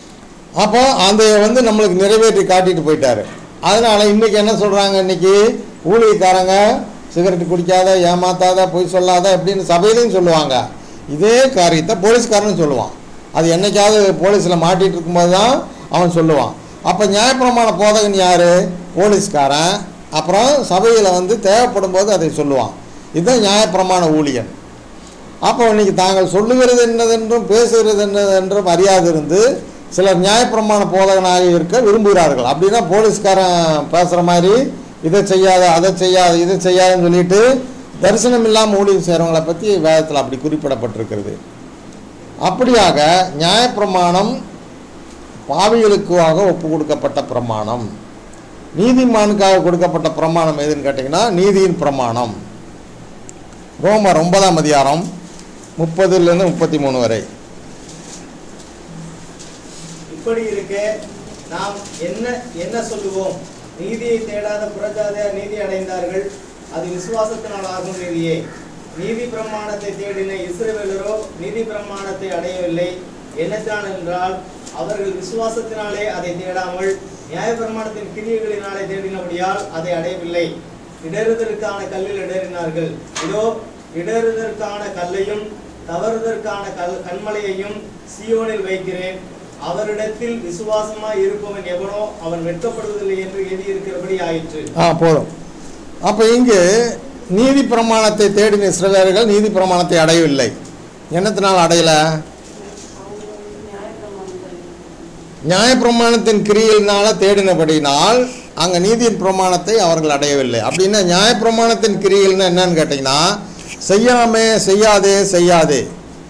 அப்போ அந்த வந்து நம்மளுக்கு நிறைவேற்றி காட்டிட்டு போயிட்டாரு. அதனால் இன்றைக்கி என்ன சொல்கிறாங்க, இன்றைக்கி ஊழியக்காரங்க சிகரெட் குடிக்காத, ஏமாத்தாத, பொய் சொல்லாத அப்படின்னு சபையிலையும் சொல்லுவாங்க. இதே காரியத்தை போலீஸ்காரனும் சொல்லுவான். அது என்றைக்காவது போலீஸில் மாட்டிகிட்டு இருக்கும்போது தான் அவன் சொல்லுவான். அப்போ நியாயப்பிரமாண போதகன் யார்? போலீஸ்காரன். அப்புறம் சபையில் வந்து தேவைப்படும் போது அதை சொல்லுவான். இதுதான் நியாயப்பிரமாண ஊழியன். அப்போ இன்றைக்கி தாங்கள் சொல்லுகிறது என்னதென்றும் பேசுகிறது என்னதென்றும் அறியாதிருந்து சிலர் நியாயப்பிரமாண போதகனாக இருக்க விரும்புகிறார்கள். அப்படின்னா போலீஸ்காரன் பேசுகிற மாதிரி இதை செய்யாத, அதை செய்யாத, இதை செய்யாதுன்னு சொல்லிட்டு தரிசனம் இல்லாமல் ஊழியம் செய்கிறவங்களை பற்றி வேதத்தில் அப்படி குறிப்பிடப்பட்டிருக்கிறது. அப்படியாக நியாயப்பிரமாணம் பாவிகளுக்காக ஒப்பு கொடுக்கப்பட்ட பிரமாணம். நீதிமானுக்காக கொடுக்கப்பட்ட பிரமாணம் எதுன்னு கேட்டிங்கன்னா நீதியின் பிரமாணம். ரோமர் ஒன்பதாம் அதிகாரம் முப்பதுலேருந்து முப்பத்தி மூணு வரை. இப்படி இருக்க நாம் என்ன என்ன சொல்லுவோம்? நீதியை தேடாத புறஜாதியார் நீதி அடைந்தார்கள், அது விசுவாசத்தினால் ஆகும் நீதியே. நீதி பிரமாணத்தை தேடின இஸ்ரவேலரோ நீதி பிரமாணத்தை அடையவில்லை. என்னத்தான் என்றால் அவர்கள் விசுவாசத்தினாலே அதை தேடாமல் நியாயப்பிரமாணத்தின் கிரியைகளினாலே தேடினபடியால் அதை அடையவில்லை. இடறுதற்கான கல்லில் இடறினார்கள். இதோ இடறுதற்கான கல்லையும் தவறுதற்கான கல் கண்மலையையும் சீயோனில் வைக்கிறேன். அவரிடத்தில் விசுவாசமாய் இருப்பவன் எவனோ அவன் வெட்கப்படுவதில்லை என்று எழுதியிருக்கிறபடி ஆயிற்று. ஆ போதும். அப்போ இங்கு நீதி பிரமாணத்தை தேடின இஸ்ரவேலர்கள் நீதி பிரமாணத்தை அடையவில்லை. என்னத்தினால் அடையலை? நியாயப்பிரமாணத்தின் கிரியையினால தேடினபடினால் அங்கே நீதியின் பிரமாணத்தை அவர்கள் அடையவில்லை. அப்படின்னா நியாயப்பிரமாணத்தின் கிரியைகள்னா என்னன்னு கேட்டிங்கன்னா செய்யாமே, செய்யாதே, செய்யாதே.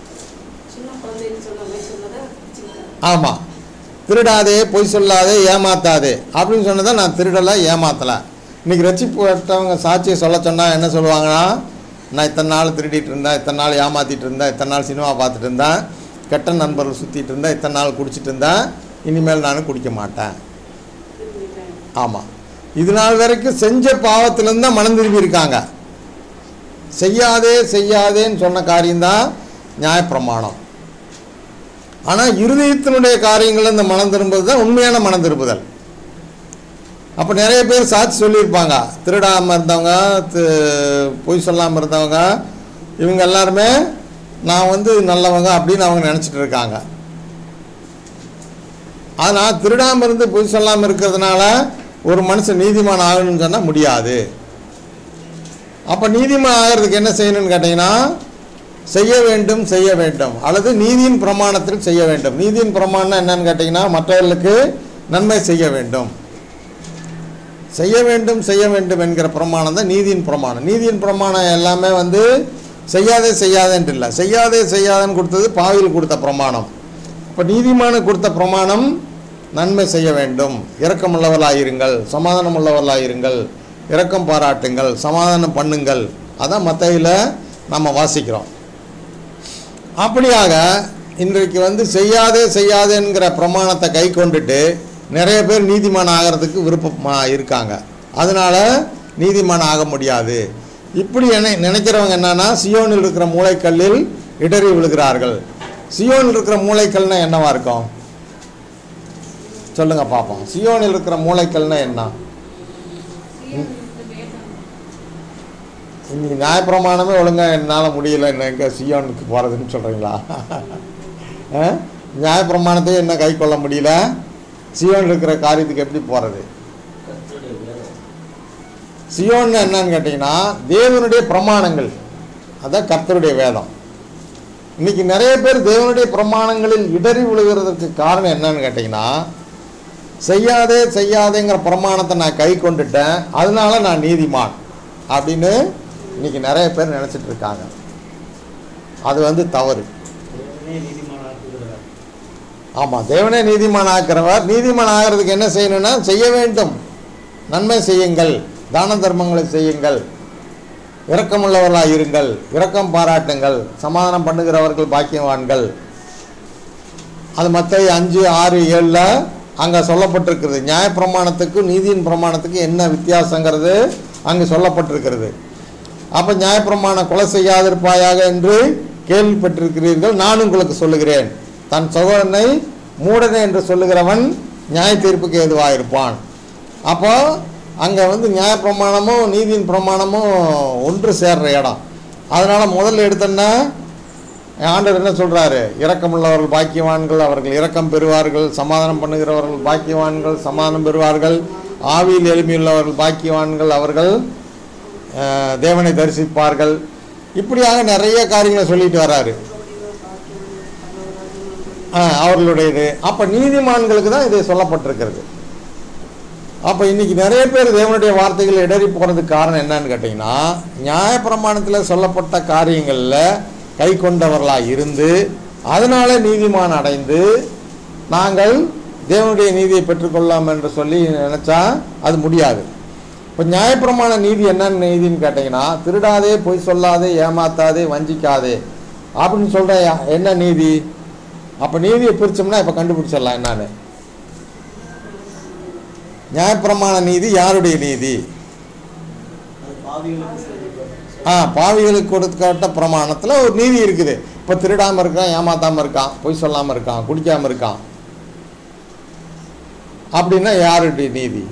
ஆமாம், திருடாதே, பொய் சொல்லாதே, ஏமாத்தாதே அப்படின்னு சொன்னதை நான் திருடலை, ஏமாத்தலை. இன்றைக்கி ரட்சிப்பட்டவங்க சாட்சியை சொல்ல சொன்னால் என்ன சொல்லுவாங்கன்னா, நான் இத்தனை நாள் திருடிட்டு இருந்தேன், இத்தனை நாள் ஏமாற்றிட்டு இருந்தேன், இத்தனை நாள் சினிமா பார்த்துட்டு இருந்தேன், கெட்ட நண்பர்கள் சுற்றிட்டு இருந்தேன், இத்தனை நாள் குடிச்சிட்டு இருந்தேன், இனிமேல் நான் குடிக்க மாட்டேன். ஆமாம், இது நாள் வரைக்கும் செஞ்ச பாவத்திலேருந்து தான் மனம் திரும்பி இருக்காங்க. செய்யாதே செய்யாதேன்னு சொன்ன காரியம்தான் நியாயப்பிரமாணம். ஆனால் இருதயத்தினுடைய காரியங்கள் இந்த மனம் திரும்புவது தான் உண்மையான மனம் திரும்புதல். அப்போ நிறைய பேர் சாட்சி சொல்லியிருப்பாங்க, திருடாமல் இருந்தவங்க, பொய் சொல்லாமல் இருந்தவங்க, இவங்க எல்லாருமே நான் வந்து நல்லவங்க அப்படின்னு அவங்க நினச்சிட்டு இருக்காங்க. ஆனால் திருடாமல் இருந்து பொய் சொல்லாமல் இருக்கிறதுனால ஒரு மனுஷன் நீதிமான் ஆகணும்னு சொன்னால் முடியாது. அப்போ நீதிமான் ஆகிறதுக்கு என்ன செய்யணும்னு கேட்டிங்கன்னா செய்ய வேண்டும் செய்ய வேண்டும் அல்லது நீதியின் பிரமாணத்தில் செய்ய வேண்டும். நீதியின் பிரமாணம் என்னன்னு கேட்டிங்கன்னா மற்றவர்களுக்கு நன்மை செய்ய வேண்டும், செய்ய வேண்டும் செய்ய வேண்டும் என்கிற பிரமாணம் தான் நீதியின் பிரமாணம். நீதியின் பிரமாணம் எல்லாமே வந்து செய்யாதே செய்யாதேன்ட்டு இல்லை, செய்யாதே செய்யாதேன்னு கொடுத்தது பாவியில் கொடுத்த பிரமாணம். இப்போ நீதிமானுக்கு கொடுத்த பிரமாணம் நன்மை செய்ய வேண்டும், இரக்கமுள்ளவர்களாயிருங்கள், சமாதானம் உள்ளவர்களாயிருங்கள், இரக்கம் பாராட்டுங்கள், சமாதானம் பண்ணுங்கள். அதான் மத்தேயுல நம்ம வாசிக்கிறோம். அப்படியாக இன்றைக்கு வந்து செய்யாதே செய்யாதேங்கிற பிரமாணத்தை கை கொண்டுட்டு நிறைய பேர் நீதிமான் ஆகிறதுக்கு விருப்பமாக இருக்காங்க. அதனால் நீதிமான் ஆக முடியாது. இப்படி என்ன நினைக்கிறவங்க என்னன்னா சியோனில் இருக்கிற மூளைக்கல்லில் இடறி விழுகிறார்கள். சியோனில் இருக்கிற மூளைக்கல்னா என்னவா இருக்கும் சொல்லுங்க பார்ப்போம். சியோனில் இருக்கிற மூளைக்கல்னா என்ன? இன்னைக்கு நியாயப்பிரமாணமே ஒழுங்காக என்னால் முடியல, என்ன எங்கே சியோனுக்கு போகிறதுன்னு சொல்கிறீங்களா? நியாயப்பிரமாணத்தையும் என்ன கை கொள்ள முடியல, சியோன் இருக்கிற காரியத்துக்கு எப்படி போகிறது? சியோன்னு என்னன்னு கேட்டிங்கன்னா தேவனுடைய பிரமாணங்கள், அதான் கர்த்தருடைய வேதம். இன்றைக்கி நிறைய பேர் தேவனுடைய பிரமாணங்களில் இடறி விழுகிறதுக்கு காரணம் என்னன்னு கேட்டிங்கன்னா செய்யாதே செய்யாதேங்கிற பிரமாணத்தை நான் கை கொண்டுட்டேன், அதனால நான் நீதிமான் அப்படின்னு இன்றைக்கி நிறைய பேர் நினச்சிட்டு இருக்காங்க. அது வந்து தவறு. ஆமாம், தேவனே நீதிமான் ஆக்கிறவர். நீதிமான் ஆகிறதுக்கு என்ன செய்யணும்னா செய்ய வேண்டும், நன்மை செய்யுங்கள், தான தர்மங்களை செய்யுங்கள், இரக்கமுள்ளவர்களாக இருங்கள், இரக்கம் பாராட்டுங்கள், சமாதானம் பண்ணுகிறவர்கள் பாக்கியவான்கள். அது மத்தேயு அஞ்சு ஆறு ஏழில் அங்கே சொல்லப்பட்டிருக்கிறது. நியாயப்பிரமாணத்துக்கும் நீதியின் பிரமாணத்துக்கு என்ன வித்தியாசங்கிறது அங்கே சொல்லப்பட்டிருக்கிறது. அப்போ நியாயப்பிரமாணம் கொலை செய்யாதிருப்பாயாக என்று கேள்விப்பட்டிருக்கிறீர்கள், நான் உங்களுக்கு சொல்லுகிறேன், தன் சகோதரனை மூடனே என்று சொல்லுகிறவன் நியாய தீர்ப்புக்கு ஏதுவாக இருப்பான். அப்போ அங்கே வந்து நியாய பிரமாணமும் நீதியின் பிரமாணமும் ஒன்று சேர்ற இடம். அதனால் முதல்ல எடுத்தோன்னா ஆண்டவர் என்ன சொல்கிறாரு? இரக்கமுள்ளவர்கள் பாக்கியவான்கள், அவர்கள் இரக்கம் பெறுவார்கள். சமாதானம் பண்ணுகிறவர்கள் பாக்கியவான்கள், சமாதானம் பெறுவார்கள். ஆவியில் எளிமையுள்ளவர்கள் பாக்கியவான்கள், அவர்கள் தேவனை தரிசிப்பார்கள். இப்படியாக நிறைய காரியங்களை சொல்லிட்டு வர்றாரு. அவர்களுடையது. அப்போ நீதிமான்களுக்கு தான் இது சொல்லப்பட்டிருக்கிறது. அப்போ இன்றைக்கி நிறைய பேர் தேவனுடைய வார்த்தைகள் இடறி போகிறதுக்கு காரணம் என்னன்னு கேட்டிங்கன்னா, நியாயப்பிரமாணத்தில் சொல்லப்பட்ட காரியங்களில் கை கொண்டவர்களாக இருந்து அதனால நீதிமான் அடைந்து நாங்கள் தேவனுடைய நீதியை பெற்றுக்கொள்ளலாம் என்று சொல்லி நினச்சா அது முடியாது. இப்போ நியாயப்பிரமாண நீதி என்னன்னு நீதின்னு கேட்டிங்கன்னா, திருடாதே, பொய் சொல்லாதே, ஏமாத்தாதே, வஞ்சிக்காதே அப்படின்னு சொல்கிற என்ன நீதி? அப்போ நீதியை பிரித்தோம்னா இப்போ கண்டுபிடிச்சிடலாம் என்னான்னு. நியாயப்பிரமாண நீதி யாருடைய நீதி? ஆ பாவிகளுக்கு கொடுக்கப்பட்ட பிரமாணத்தில் ஒரு நீதி இருக்குது. இப்போ திருடாமல் இருக்கான், ஏமாத்தாமல் இருக்கான், பொய் சொல்லாமல் இருக்கான், குடிக்காமல் இருக்கான் அப்படின்னா யாருடைய நீதி?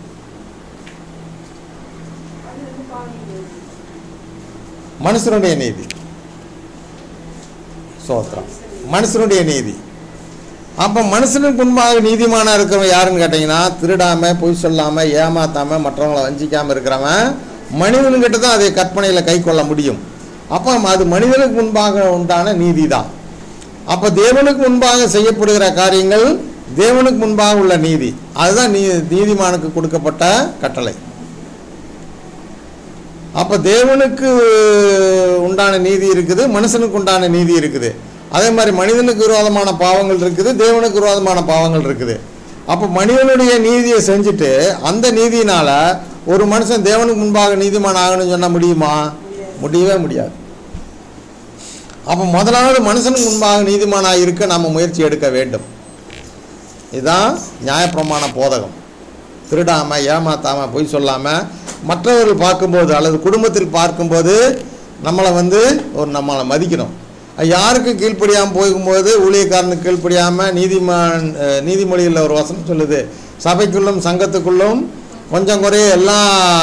மனுஷனுடைய நீதி. சோத்திரம், மனுஷனுடைய நீதி. அப்போ மனுஷனுக்கு முன்பாக நீதிமானா இருக்கிறவன் யாருன்னு கேட்டிங்கன்னா, திருடாமல், பொய் சொல்லாமல், ஏமாத்தாமல், மற்றவங்களை வஞ்சிக்காமல் இருக்கிறவன் மனிதனுக்கிட்ட தான் அதை கற்பனையில் கை கொள்ள முடியும். அப்போ அது மனிதனுக்கு முன்பாக உண்டான நீதி தான். அப்போ தேவனுக்கு முன்பாக செய்யப்படுகிற காரியங்கள் தேவனுக்கு முன்பாக உள்ள நீதி. அதுதான் நீ நீதிமானுக்கு கொடுக்கப்பட்ட கட்டளை. அப்போ தேவனுக்கு உண்டான நீதி இருக்குது, மனுஷனுக்கு உண்டான நீதி இருக்குது. அதே மாதிரி மனிதனுக்கு விரோதமான பாவங்கள் இருக்குது, தேவனுக்கு விரோதமான பாவங்கள் இருக்குது. அப்போ மனிதனுடைய நீதியை செஞ்சுட்டு அந்த நீதியினால் ஒரு மனுஷன் தேவனுக்கு முன்பாக நீதிமான் ஆகணும்னு சொன்னால் முடியுமா? முடியவே முடியாது. அப்போ முதலாவது மனுஷனுக்கு முன்பாக நீதிமானாக இருக்க நாம் முயற்சி எடுக்க வேண்டும். இதுதான் நியாயப்பிரமாண போதகம். திருடாமல், ஏமாத்தாமல், பொய் சொல்லாமல், மற்றவர்கள் பார்க்கும்போது அல்லது குடும்பத்தில் பார்க்கும்போது நம்மளை வந்து ஒரு நம்மளை மதிக்கணும். யாருக்கும் கீழ்ப்படியாமல் போகும்போது ஊழியக்காரனுக்கு கீழ்ப்படியாமல் நீதிமான் நீதிமொழியில் ஒரு வசனம் சொல்லுது, சபைக்குள்ளும் சங்கத்துக்குள்ளும் கொஞ்சம் குறைய எல்லா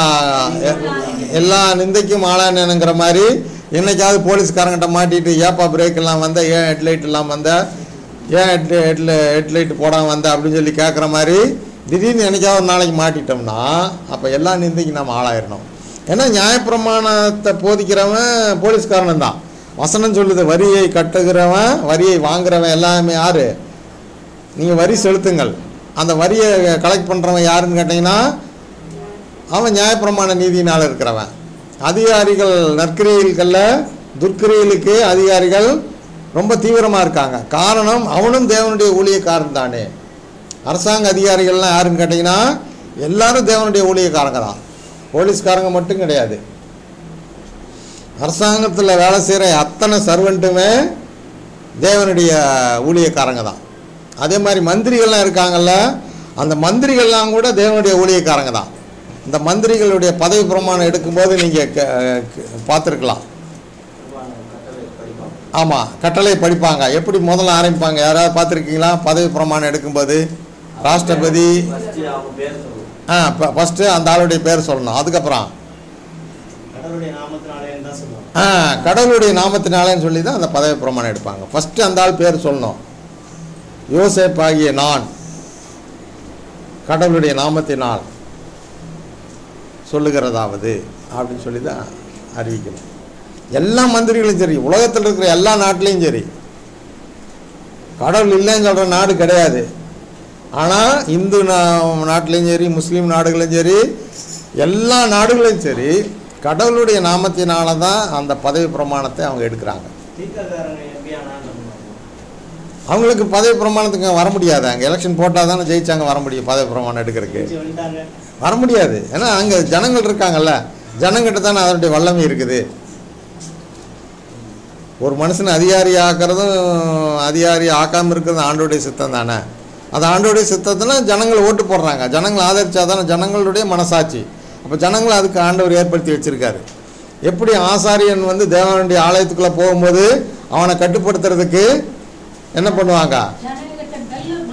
எல்லா நிந்தைக்கும் ஆளானுங்கிற மாதிரி. என்னைக்காவது போலீஸ்காரங்கிட்ட மாட்டிட்டு ஏப்பா பிரேக் எல்லாம் வந்த, ஏன் ஹெட்லைட் எல்லாம் வந்த, ஏன் ஹெட் ஹெட்ல ஹெட்லைட் போடாமல் வந்த அப்படின்னு சொல்லி கேட்குற மாதிரி திடீர்னு என்னைக்காவது ஒரு நாளைக்கு மாட்டிட்டோம்னா அப்போ எல்லா நிந்தைக்கும் நம்ம ஆளாயிடணும். ஏன்னா நியாயப்பிரமாணத்தை போதிக்கிறவன் போலீஸ்காரன் தான். வசனம் சொல்லுது, வரியை கட்டுகிறவன், வரியை வாங்குறவன் எல்லாமே யார்? நீங்கள் வரி செலுத்துங்கள். அந்த வரியை கலெக்ட் பண்ணுறவன் யாருன்னு கேட்டிங்கன்னா அவன் நியாயப்பிரமாண நீதியினால் இருக்கிறவன். அதிகாரிகள் நற்கிரியல்களில் துர்க்கிரியலுக்கு அதிகாரிகள் ரொம்ப தீவிரமாக இருக்காங்க. காரணம், அவனும் தேவனுடைய ஊழியக்காரன் தானே. அரசாங்க அதிகாரிகள்லாம் யாருன்னு கேட்டிங்கன்னா எல்லாரும் தேவனுடைய ஊழியக்காரங்க தான், போலீஸ்காரங்க மட்டும் கிடையாது. அரசாங்கத்தில் வேலை செய்கிற அத்தனை சர்வெண்ட்டுமே தேவனுடைய ஊழியக்காரங்க தான். அதே மாதிரி மந்திரிகள்லாம் இருக்காங்கல்ல, அந்த மந்திரிகள்லாம் கூட தேவனுடைய ஊழியக்காரங்க தான். இந்த மந்திரிகளுடைய பதவி பிரமாணம் எடுக்கும்போது நீங்கள் பார்த்துருக்கலாம். ஆமாம், கட்டளை படிப்பாங்க. எப்படி முதல்ல ஆரம்பிப்பாங்க யாராவது பார்த்துருக்கீங்களா? பதவி பிரமாணம் எடுக்கும்போது ராஷ்டிரபதி ஆ ஃபஸ்ட்டு அந்த ஆளுடைய பேர் சொல்லணும். அதுக்கப்புறம் ஆ கடவுளுடைய நாமத்தினாலேன்னு சொல்லி தான் அந்த பதவி பிரமாணம் எடுப்பாங்க. ஃபஸ்ட்டு அந்த ஆள் பேர் சொல்லணும். யோசேப் ஆகிய நான் கடவுளுடைய நாமத்தினால் சொல்லுகிறதாவது அப்படின்னு சொல்லி தான் அறிவிக்கணும். எல்லா மந்திரிகளும் சரி, உலகத்தில் இருக்கிற எல்லா நாட்டிலையும் சரி, கடவுள் இல்லைன்னு சொல்கிற நாடு கிடையாது. ஆனால் இந்து நாட்டிலையும் சரி, முஸ்லீம் நாடுகளையும் சரி, எல்லா நாடுகளையும் சரி, கடவுளுடைய நாமத்தினால தான் அந்த பதவி பிரமாணத்தை அவங்க எடுக்கிறாங்க. அவங்களுக்கு பதவி பிரமாணத்துக்கு வர முடியாது. அங்கே எலெக்ஷன் போட்டால் தானே ஜெயிச்சாங்க வர முடியும். பதவி பிரமாணம் எடுக்கிறதுக்கு வர முடியாது. ஏன்னா அங்கே ஜனங்கள் இருக்காங்கல்ல, ஜனங்கிட்ட தானே அதனுடைய வல்லமை இருக்குது. ஒரு மனுஷனை அதிகாரி ஆக்கிறதும் அதிகாரி ஆக்காமல் இருக்கிறது ஆண்டோடைய சித்தம் தானே. அது ஆண்டோடைய சித்தத்தில் ஜனங்கள் ஓட்டு போடுறாங்க. ஜனங்கள் ஆதரிச்சா தானே ஜனங்களுடைய மனசாட்சி. அப்போ ஜனங்களை அதுக்கு ஆண்டவர் ஏற்படுத்தி வச்சுருக்காரு. எப்படி ஆசாரியன் வந்து தேவனுடைய ஆலயத்துக்குள்ளே போகும்போது அவனை கட்டுப்படுத்துறதுக்கு என்ன பண்ணுவாங்க?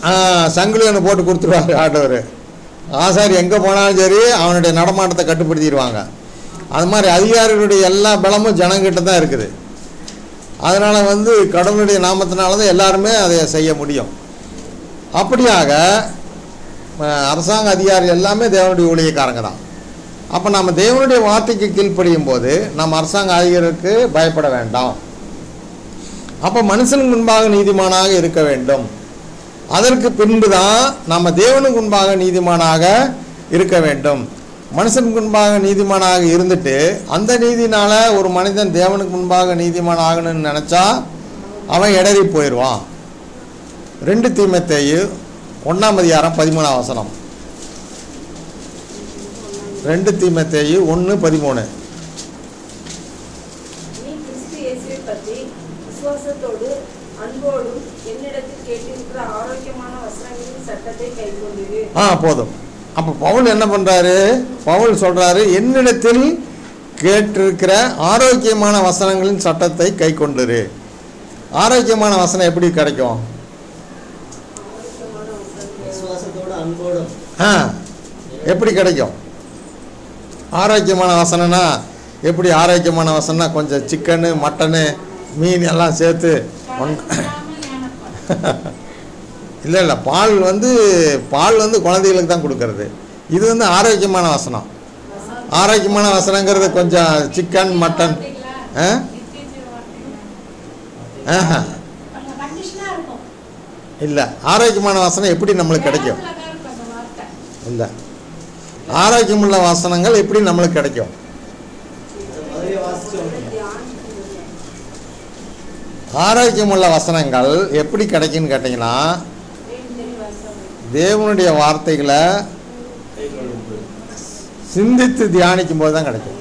சங்கிலி ஒன்று போட்டு கொடுத்துருவாரு ஆண்டவர். ஆசாரி எங்கே போனாலும் சரி அவனுடைய நடமாட்டத்தை கட்டுப்படுத்திடுவாங்க. அது மாதிரி அதிகாரிகளுடைய எல்லா பலமும் ஜனங்கிட்ட தான் இருக்குது. அதனால் வந்து கடவுளுடைய நாமத்தினால தான் எல்லாருமே அதை செய்ய முடியும். அப்படியாக அரசாங்க அதிகாரி எல்லாமே தேவனுடைய ஊழியக்காரங்க தான். அப்போ நம்ம தேவனுடைய வார்த்தைக்கு கீழ்ப்படியும் போது நம்ம அரசாங்க அதிகாரிக்கு பயப்பட வேண்டாம். அப்போ மனுஷனுக்கு முன்பாக நீதிமானாக இருக்க வேண்டும். அதற்கு பின்பு தான் நம்ம தேவனுக்கு முன்பாக நீதிமானாக இருக்க வேண்டும். மனுஷனுக்கு முன்பாக நீதிமானாக இருந்துட்டு அந்த நீதினால் ஒரு மனிதன் தேவனுக்கு முன்பாக நீதிமான் ஆகணும்னு நினச்சா அவன் இடறி போயிடுவான். ரெண்டு தீமோத்தேயு ஒன்றாம் அதிகாரம் பதிமூணாம் வசனம். ரெண்டு தீமோத்தேயு ஒன்று பதிமூணு. நீ கிறிஸ்து இயேசுவை பற்றி விசுவாசத்தோடு அன்போடும் என்னிடத்தில் கேட்டிருக்கிற ஆரோக்கியமான வசனங்களின் சட்டத்தை கைக்கொண்டிரு. ஆ போதும். அப்போ பவுல் என்ன பண்ணுறாரு? பவுல் சொல்கிறாரு, என்னிடத்தில் கேட்டிருக்கிற ஆரோக்கியமான வசனங்களின் சட்டத்தை கை கொண்டுரு. ஆரோக்கியமான வசனம் எப்படி கிடைக்கும்? விசுவாசத்தோடு அன்போடும். ஆ எப்படி கிடைக்கும்? ஆரோக்கியமான வசனம்னா எப்படி? ஆரோக்கியமான வசனம்னா கொஞ்சம் சிக்கனு மட்டனு மீன் எல்லாம் சேர்த்து ஒன் இல்லை இல்லை பால் வந்து பால் வந்து குழந்தைகளுக்கு தான் கொடுக்கறது. இது வந்து ஆரோக்கியமான வசனம். ஆரோக்கியமான வசனங்கிறது கொஞ்சம் சிக்கன் மட்டன். ஆ ஆஹா இல்லை. ஆரோக்கியமான வசனம் எப்படி நம்மளுக்கு கிடைக்கும்? இல்லை, ஆரோக்கியமுள்ள வசனங்கள் எப்படி நம்மளுக்கு கிடைக்கும்? ஆரோக்கியமுள்ள வசனங்கள் எப்படி கிடைக்குன்னு கேட்டிங்கன்னா தேவனுடைய வார்த்தைகளை சிந்தித்து தியானிக்கும் போது தான் கிடைக்கும்.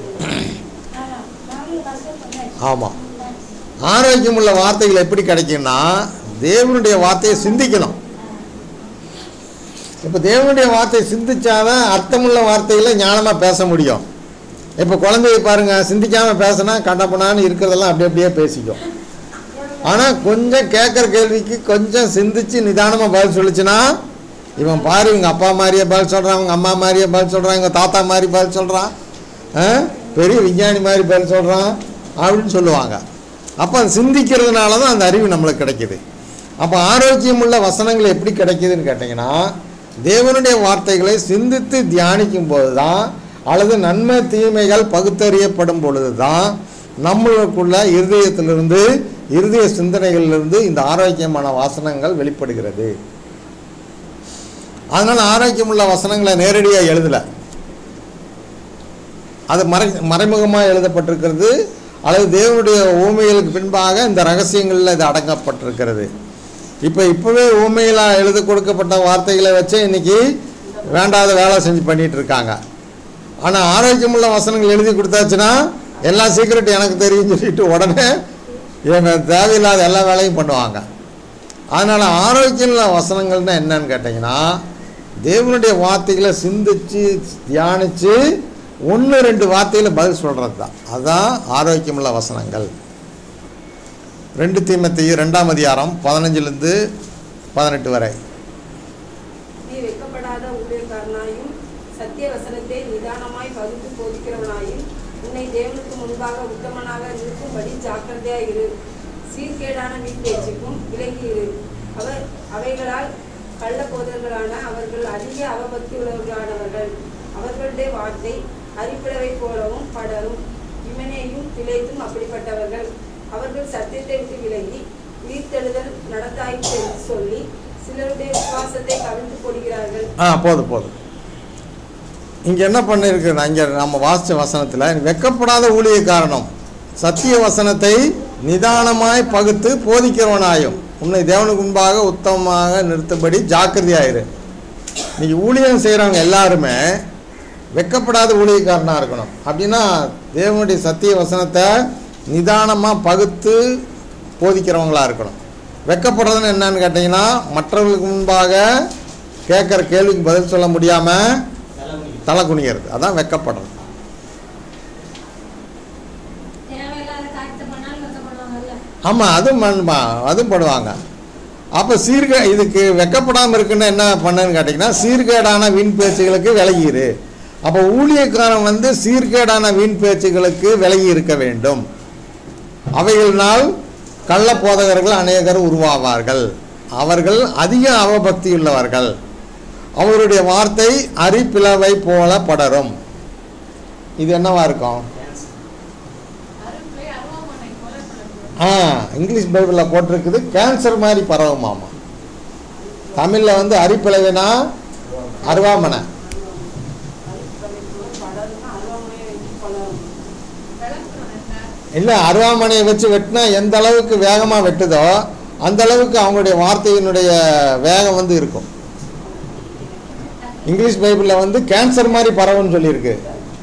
ஆமாம், ஆரோக்கியமுள்ள வார்த்தைகள் எப்படி கிடைக்கும்னா தேவனுடைய வார்த்தையை சிந்திக்கணும். இப்போ தேவனுடைய வார்த்தையை சிந்திச்சாதான் அர்த்தமுள்ள வார்த்தைகளை ஞானமாக பேச முடியும். இப்போ குழந்தைய பாருங்கள், சிந்திக்காமல் பேசினா கண்டப்பனான்னு இருக்கிறதெல்லாம் அப்படி அப்படியே பேசிக்கும். ஆனால் கொஞ்சம் கேட்குற கேள்விக்கு கொஞ்சம் சிந்திச்சு நிதானமாக பதில் சொல்லிச்சுன்னா, இவன் பாரு இவங்க அப்பா மாதிரியே பதில் சொல்கிறான், அவங்க அம்மா மாதிரியே பதில் சொல்கிறான், இவங்க தாத்தா மாதிரி பதில் சொல்கிறான், பெரிய விஞ்ஞானி மாதிரி பதில் சொல்கிறான் அப்படின்னு சொல்லுவாங்க. அப்போ அது சிந்திக்கிறதுனால தான் அந்த அறிவு நம்மளுக்கு கிடைக்கிது. அப்போ ஆரோக்கியமுள்ள வசனங்கள் எப்படி கிடைக்கிதுன்னு கேட்டிங்கன்னா தேவனுடைய வார்த்தைகளை சிந்தித்து தியானிக்கும் போது தான், அல்லது நன்மை தீமைகள் பகுத்தறியப்படும் பொழுது தான் நம்மளுக்குள்ள இருதயத்திலிருந்து இருதய சிந்தனைகளிலிருந்து இந்த ஆரோக்கியமான வசனங்கள் வெளிப்படுகிறது. அதனால் ஆரோக்கியமுள்ள வசனங்களை நேரடியாக எழுதலை, அது மறை மறைமுகமாக எழுதப்பட்டிருக்கிறது, அல்லது தேவனுடைய ஊமைகளுக்கு பின்பாக இந்த ரகசியங்களில் இது அடங்கப்பட்டிருக்கிறது. இப்போ இப்போவே ஊமையிலாக எழுத கொடுக்கப்பட்ட வார்த்தைகளை வச்சு இன்றைக்கி வேண்டாத வேலை செஞ்சு பண்ணிகிட்டு இருக்காங்க. ஆனால் ஆரோக்கியமுள்ள வசனங்கள் எழுதி கொடுத்தாச்சுன்னா எல்லா சீக்கிரட்டும் எனக்கு தெரியும்னு சொல்லிட்டு உடனே எனக்கு தேவையில்லாத எல்லா வேலையும் பண்ணுவாங்க. அதனால் ஆரோக்கியமுள்ள வசனங்கள்னால் என்னன்னு கேட்டிங்கன்னா தேவனுடைய வார்த்தைகளை சிந்திச்சு தியானித்து ஒன்று ரெண்டு வார்த்தையில் பதில் சொல்கிறது தான், அதுதான் ஆரோக்கியமுள்ள வசனங்கள். ரெண்டு தீமோத்தேயு ரெண்டாம் அதிகாரம் பதினஞ்சுலேருந்து பதினெட்டு வரை. நீ வெட்கப்படாத ஊழியக்காரனாயும் சத்திய வசனத்தை நிதானமாய் பகுத்து போதிக்கிறவனாயும் உன்னை தேவனுக்கு முன்பாக உத்தமனாக இருக்கும்படி ஜாக்கிரதையாக இரு. சீர்கேடான வீட்பேச்சுக்கும் விலகி இரு. அவர் அவைகளால் கள்ள போதர்களான அவர்கள் அதிக அவபக்தி உள்ளவர்களானவர்கள். அவர்களுடைய வார்த்தை அரிப்பிளவை போலவும் படரும், இமனேயும் பிழைத்தும் அப்படிப்பட்டவர்கள். அவர்கள் சத்தியத்தை விட்டு விலகி உயிர்த்தெழுதல் நடந்தாயிற்று என்று சொல்லி சிலருடைய விசுவாசத்தை கவிழ்த்து போடுகிறார்கள். ஆ போதும் போதும். இங்கே என்ன பண்ணியிருக்குன்னா, இங்கே நம்ம வாசித்த வசனத்தில் வெட்கப்படாத ஊழியக்காரனும் சத்திய வசனத்தை நிதானமாய் பகுத்து போதிக்கிறவனாயும் உன்னை தேவனுக்கு முன்பாக உத்தமமாக நிறுத்தபடி ஜாக்கிரதையாயிரு. இன்னைக்கு ஊழியம் செய்கிறவங்க எல்லாருமே வெட்கப்படாத ஊழியக்காரனாக இருக்கணும். அப்படின்னா தேவனுடைய சத்திய வசனத்தை நிதானமாக பகுத்து போதிக்கிறவங்களாக இருக்கணும். வெட்கப்படுறதுன்னு என்னன்னு கேட்டிங்கன்னா மற்றவர்களுக்கு முன்பாக கேட்குற கேள்விக்கு பதில் சொல்ல முடியாமல் தலை குனிகிறது, அதான் வெட்கப்படுறது. ஆமாம், அதுவும் அதுவும் படுவாங்க. அப்போ சீர்கே இதுக்கு வெக்கப்படாமல் இருக்குன்னு என்ன பண்ணுன்னு கேட்டிங்கன்னா, சீர்கேடான வீண் பேச்சுகளுக்கு விலகிரு. அப்போ ஊழியக்காரன் வந்து சீர்கேடான வீண் பேச்சுகளுக்கு விலகி இருக்க வேண்டும். அவைகளினால் கள்ள போதகர்கள் அநேகர் உருவாவார்கள். அவர்கள் அதிக அவபக்தியுள்ளவர்கள். அவருடைய வார்த்தை அரிப்பிளவை போல படரும். இது என்னவா இருக்கும்? ஆ இங்கிலீஷ் பைபிளில் போட்டிருக்குது கேன்சர் மாதிரி பரவுமாமா. தமிழில் வந்து அரிப்பிளவைனா அருவாமனை. இல்லை, அருவாமனையை வச்சு வெட்டினா எந்த அளவுக்கு வேகமாக வெட்டுதோ அந்த அளவுக்கு அவங்களுடைய வார்த்தையினுடைய வேகம் வந்து இருக்கும். இங்கிலீஷ் பைபிளில் வந்து கேன்சர் மாதிரி பரவுன்னு சொல்லியிருக்கு.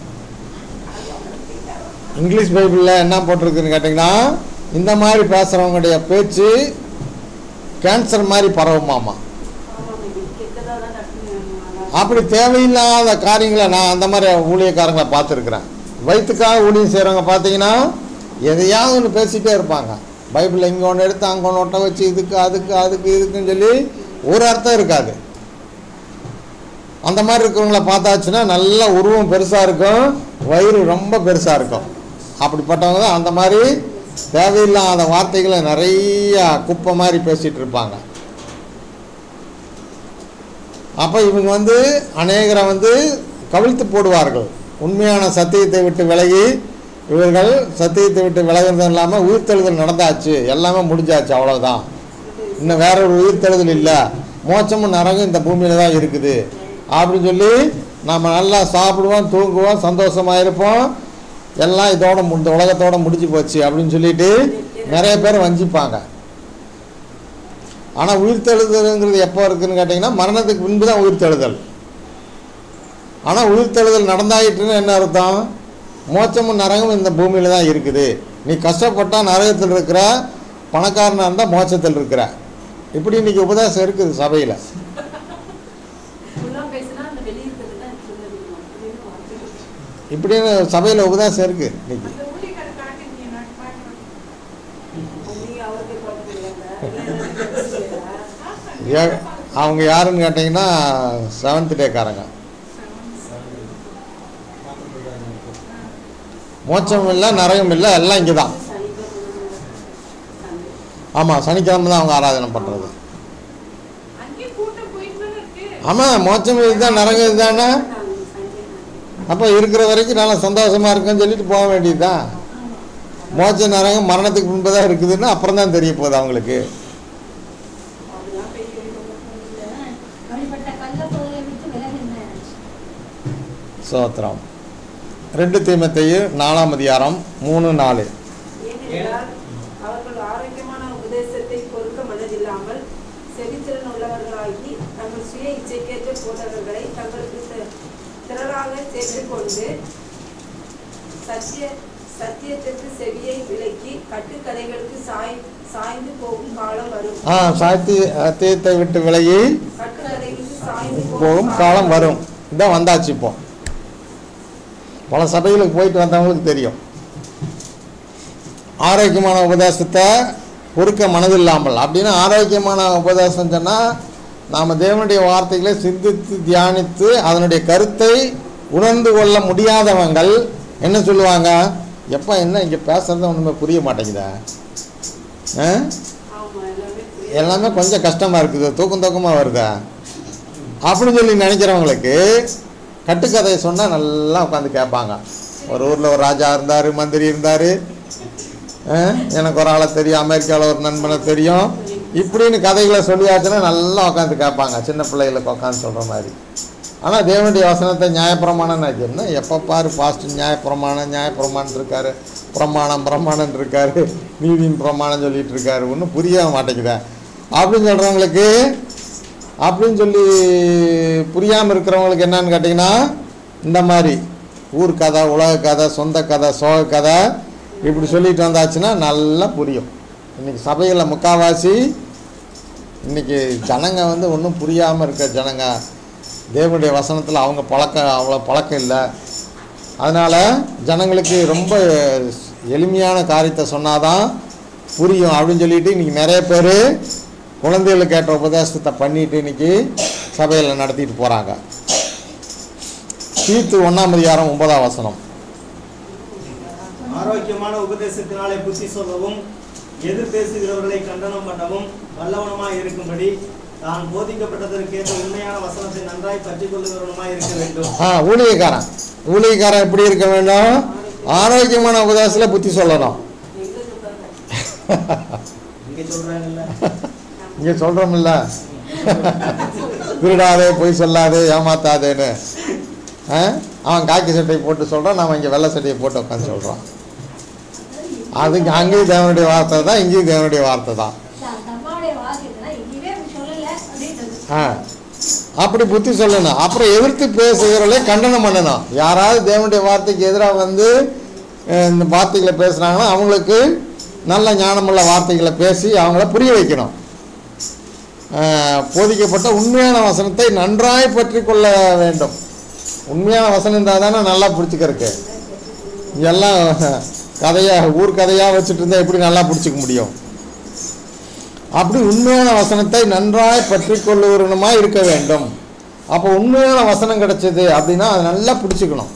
இங்கிலீஷ் பைபிளில் என்ன போட்டிருக்குன்னு கேட்டிங்கன்னா, இந்த மாதிரி பேசுகிறவங்களுடைய பேச்சு கேன்சர் மாதிரி பரவுமாமா. அப்படி தேவையில்லாத காரியங்களை நான் அந்த மாதிரி ஊழியக்காரங்களை பார்த்துருக்குறேன். வயிற்றுக்காக ஊழியம் செய்கிறவங்க பார்த்தீங்கன்னா எதையாவது ஒன்று பேசிகிட்டே இருப்பாங்க. பைபிளில் இங்கே ஒன்று எடுத்து அங்கே ஒன்று ஒட்ட வச்சு இதுக்கு அதுக்கு அதுக்கு இதுக்குன்னு சொல்லி ஒரு அர்த்தம் இருக்காது. அந்த மாதிரி இருக்கிறவங்கள பார்த்தாச்சுன்னா நல்ல உருவம் பெருசாக இருக்கும், வயிறு ரொம்ப பெருசாக இருக்கும். அப்படிப்பட்டவங்க தான் அந்த மாதிரி தேவையில்லாத வார்த்தைகளை நிறைய குப்பை மாதிரி பேசிகிட்டு இருப்பாங்க. அப்போ இவங்க வந்து அநேகரை வந்து கவிழ்த்து போடுவார்கள். உண்மையான சத்தியத்தை விட்டு விலகி இவர்கள் சத்தியத்தை விட்டு விலகிறது இல்லாமல் உயிர்த்தெழுதல் நடந்தாச்சு, எல்லாமே முடிஞ்சாச்சு, அவ்வளோதான், இன்னும் வேற ஒரு உயிர்த்தெழுதல் இல்லை, மோட்சமும் நரகம் இந்த பூமியில் தான் இருக்குது அப்படின்னு சொல்லி நாம் நல்லா சாப்பிடுவோம், தூங்குவோம், சந்தோஷமாக இருப்போம், எல்லாம் இதோட இந்த உலகத்தோட முடிஞ்சு போச்சு அப்படின்னு சொல்லிட்டு நிறைய பேர் வஞ்சிப்பாங்க. ஆனால் உயிர்த்தெழுதல்ங்கிறது எப்போ இருக்குதுன்னு கேட்டிங்கன்னா மரணத்துக்கு முன்பு தான் உயிர்த்தெழுதல். ஆனால் உயிர்த்தெழுதல் நடந்தாயிட்டுன்னு என்ன அர்த்தம்? மோட்சமும் நரகம் இந்த பூமியில் தான் இருக்குது. நீ கஷ்டப்பட்டால் நரகத்தில் இருக்கிற, பணக்காரனாக இருந்தால் மோட்சத்தில் இருக்கிற. இப்படி இன்றைக்கி உபதேசம் இருக்குது சபையில். இப்படின்னு சபையில் உபதேசம் இருக்குது இன்னைக்கு. அவங்க யாருன்னு கேட்டிங்கன்னா செவன்த் டேக்காரங்க. மோட்சம் இல்லை, நரகம் இல்லை, எல்லாம் இங்கே தான். ஆமாம், சனிக்கிழமை தான் அவங்க ஆராதனை பண்ணுறது. ஆமாம், மோட்சம் இதுதான், நரகம் இதுதானே. அப்போ இருக்கிற வரைக்கும் நல்லா சந்தோஷமாக இருக்குன்னு சொல்லிட்டு போக வேண்டியது தான். மோட்ச நரகம் மரணத்துக்கு முன்பு தான் இருக்குதுன்னு அப்புறம் தான் தெரிய போகுது அவங்களுக்கு. சோத்திரம். ரெண்டு தீமோத்தேயு நாலாம் அதிகாரம் மூணு நாலு. அவர்கள் ஆரோக்கியமான உபதேசத்தை பொறுக்க மனதில்லாமல் செவித்திறன் உள்ளவர்களாகி தங்கள் சுய இச்சைக்கேற்ற போதகர்களை தங்களுக்கு திரளாக சேர்த்துக் கொண்டு சத்திய சத்தியத்திற்கு செவியை விலக்கி கட்டுக்கதைகளுக்கு சாய் சாய்ந்து போகும் காலம் வரும். ஆ சத்தியத்தை விட்டு விலகி கட்டுக்கதைகளுக்கு சாய்ந்து போகும் காலம் வரும். இதான் வந்தாச்சு. இப்போ பல சபைகளுக்கு போயிட்டு வந்தவங்களுக்கு தெரியும். ஆரோக்கியமான உபதேசத்தை பொறுக்க மனதில்லாமல் அப்படின்னா, ஆரோக்கியமான உபதேசம் சொன்னால் நாம் தேவனுடைய வார்த்தைகளை சிந்தித்து தியானித்து அதனுடைய கருத்தை உணர்ந்து கொள்ள முடியாதவங்கள் என்ன சொல்லுவாங்க, எப்போ என்ன இங்கே பேசுறது ஒன்றுமே புரிய மாட்டேங்குதா, எல்லாமே கொஞ்சம் கஷ்டமாக இருக்குது, தூக்கம் தூக்கமாக வருதா அப்படின்னு சொல்லி நினைக்கிறவங்களுக்கு கட்டுக்கதையை சொன்னால் நல்லா உட்காந்து கேட்பாங்க. ஒரு ஊரில் ஒரு ராஜா இருந்தார், மந்திரி இருந்தார், எனக்கு ஒரு ஆளை தெரியும், அமெரிக்காவில் ஒரு நண்பனை தெரியும், இப்படின்னு கதைகளை சொல்லியாச்சுன்னா நல்லா உட்காந்து கேட்பாங்க, சின்ன பிள்ளைகளுக்கு உட்காந்து சொல்கிற மாதிரி. ஆனால் தேவனுடைய வசனத்தை நியாயப்பிரமாணம் நினைக்கிறேன்னா எப்போ பாரு பாஸ்ட் நியாயப்பிரமாணம் நியாயப்பிரமாணம் இருக்காரு, பிரமாணம் பிரமாணம் இருக்காரு, நீதியின் பிரமாணம் சொல்லிட்டு இருக்காரு, ஒன்றும் புரிய மாட்டேங்குதேன் அப்படின்னு சொல்கிறவங்களுக்கு, அப்படின்னு சொல்லி புரியாமல் இருக்கிறவங்களுக்கு என்னன்னு கேட்டிங்கன்னா, இந்த மாதிரி ஊர் கதை, உலக கதை, சொந்த கதை, சோக கதை இப்படி சொல்லிட்டு வந்தாச்சுன்னா நல்லா புரியும். இன்றைக்கி சபைகளில் முக்கால்வாசி இன்றைக்கி ஜனங்க வந்து ஒன்றும் புரியாமல் இருக்க ஜனங்க, தேவனுடைய வசனத்தில் அவங்க பழக்கம் அவ்வளோ பழக்கம் இல்லை. அதனால் ஜனங்களுக்கு ரொம்ப எளிமையான காரியத்தை சொன்னால் தான் புரியும் அப்படின்னு சொல்லிட்டு இன்றைக்கி நிறைய பேர் குழந்தைகளுக்கு ஏற்ற உபதேசத்தை பண்ணிட்டு இன்னைக்கு சபையில் நடத்திட்டு போகிறாங்க. தீத்து ஒன்றாம் அதிகாரம் ஒன்பதாம் வசனம். ஆரோக்கியமான உபதேசத்தினாலே புத்தி சொல்லவும் எதிர் பேசுகிறவர்களை கண்டனம் பண்ணவும் வல்லவனமாய் இருக்கும்படி தான் போதிக்கப்பட்டதற்கேற்ற உண்மையான வசனத்தை நன்றாய் பற்றி கொள்ளுகிறவனுமாய் இருக்க வேண்டும். ஆ ஊழியக்காரன் ஊழியக்காரன் எப்படி இருக்க வேண்டும்? ஆரோக்கியமான உபதேசத்தில் புத்தி சொல்லணும். இங்க சொல்றாங்கல்ல, இங்கே சொல்கிறோமில்ல, திருடாதே, பொய் சொல்லாதே, ஏமாத்தாதேன்னு. ஆ அவன் காக்கி சட்டையை போட்டு சொல்கிறான், நம்ம இங்கே வெள்ளை சட்டையை போட்டு உட்காந்து சொல்கிறோம். அதுக்கு அங்கேயும் தேவனுடைய வார்த்தை தான், இங்கேயும் தேவனுடைய வார்த்தை தான். ஆ அப்படி புத்தி சொல்லணும். அப்புறம் எதிர்த்து பேசுகிறவர்களே கண்டனம் பண்ணணும். யாராவது தேவனுடைய வார்த்தைக்கு எதிராக வந்து இந்த வார்த்தைகளை பேசுகிறாங்கன்னா அவங்களுக்கு நல்ல ஞானமுள்ள வார்த்தைகளை பேசி அவங்கள புரிய வைக்கணும். போதிக்கப்பட்ட உண்மையான வசனத்தை நன்றாய் பற்றி கொள்ள வேண்டும். உண்மையான வசனம் இருந்தால் தானே நல்லா பிடிச்சிக்கிறதுக்கு. எல்லாம் கதையாக ஊர் கதையாக வச்சுட்டு இருந்தால் எப்படி நல்லா பிடிச்சிக்க முடியும்? அப்படி உண்மையான வசனத்தை நன்றாய் பற்றி கொள்ளுவனுமா இருக்க வேண்டும். அப்போ உண்மையான வசனம் கிடைச்சது அப்படின்னா அதை நல்லா பிடிச்சிக்கணும்.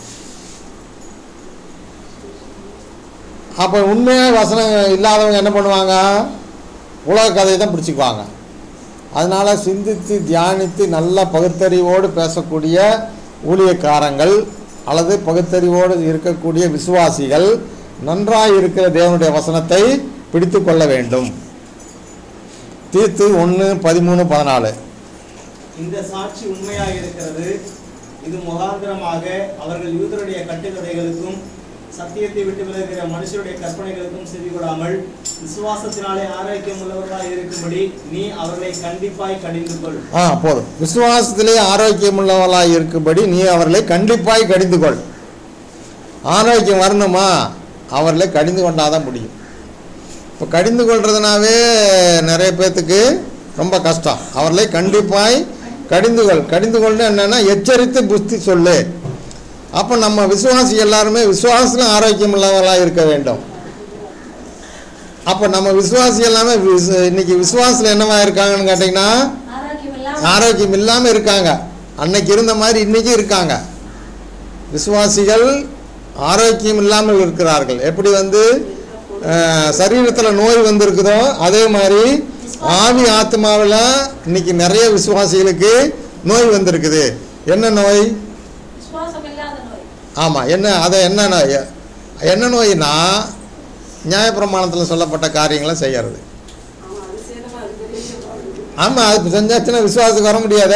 அப்போ உண்மையான வசனம் இல்லாதவங்க என்ன பண்ணுவாங்க? உலக கதையை தான் பிடிச்சிக்குவாங்க. அதனால் சிந்தித்து தியானித்து நல்ல பகுத்தறிவோடு பேசக்கூடிய ஊழியக்காரங்கள் அல்லது பகுத்தறிவோடு இருக்கக்கூடிய விசுவாசிகள் நன்றாக இருக்கிற தேவனுடைய வசனத்தை பிடித்து கொள்ள வேண்டும். தீத்து ஒன்று பதிமூணு பதினாலு. இந்த சாட்சி உண்மையாக இருக்கிறது. இது முகாந்திரமாக அவர்கள் யூதருடைய கட்டுக்கதைகளுக்கும் சத்தியத்தை விட்டு விலகுகிற மனுஷருடைய கற்பனைகளுக்கும் செவி கொடாமல் விசுவாசத்தினாலே ஆரோக்கியம் உள்ளவர்களாக இருக்கும்படி நீ அவர்களை கண்டிப்பாய் கடிந்து கொள். ஆ போதும். விசுவாசத்திலே ஆரோக்கியம் உள்ளவர்களாக இருக்கும்படி நீ அவர்களை கண்டிப்பாய் கடிந்து கொள். ஆரோக்கியம் வரணுமா? அவர்களை கடிந்து கொண்டாதான் முடியும். இப்போ கடிந்து கொள்றதுனாவே நிறைய பேர்த்துக்கு ரொம்ப கஷ்டம். அவர்களை கண்டிப்பாய் கடிந்து கொள். கடிந்து கொள்னு என்னன்னா எச்சரித்து புத்தி சொல்லு. அப்போ நம்ம விசுவாசி எல்லாருமே விசுவாசத்தில் ஆரோக்கியம் உள்ளவர்களாக இருக்க வேண்டும். அப்போ நம்ம விசுவாசி எல்லாமே இன்னைக்கு விசுவாசத்தில் என்னவா இருக்காங்கன்னு கேட்டிங்கன்னா ஆரோக்கியம் இல்லாமல் இருக்காங்க. அன்னைக்கு இருந்த மாதிரி இன்னைக்கு இருக்காங்க. விசுவாசிகள் ஆரோக்கியம் இல்லாமல் இருக்கிறார்கள். எப்படி வந்து சரீரத்தில் நோய் வந்திருக்குதோ அதே மாதிரி ஆவி ஆத்மாவில் இன்னைக்கு நிறைய விசுவாசிகளுக்கு நோய் வந்திருக்குது. என்ன நோய்? ஆமாம். என்ன அதை என்ன நோய்? என்ன நோய்னா நியாயப்பிரமாணத்தில் சொல்லப்பட்ட காரியங்களை செய்யறது. ஆமாம், அது செஞ்சாச்சுன்னா விசுவாசத்துக்கு வர முடியாத.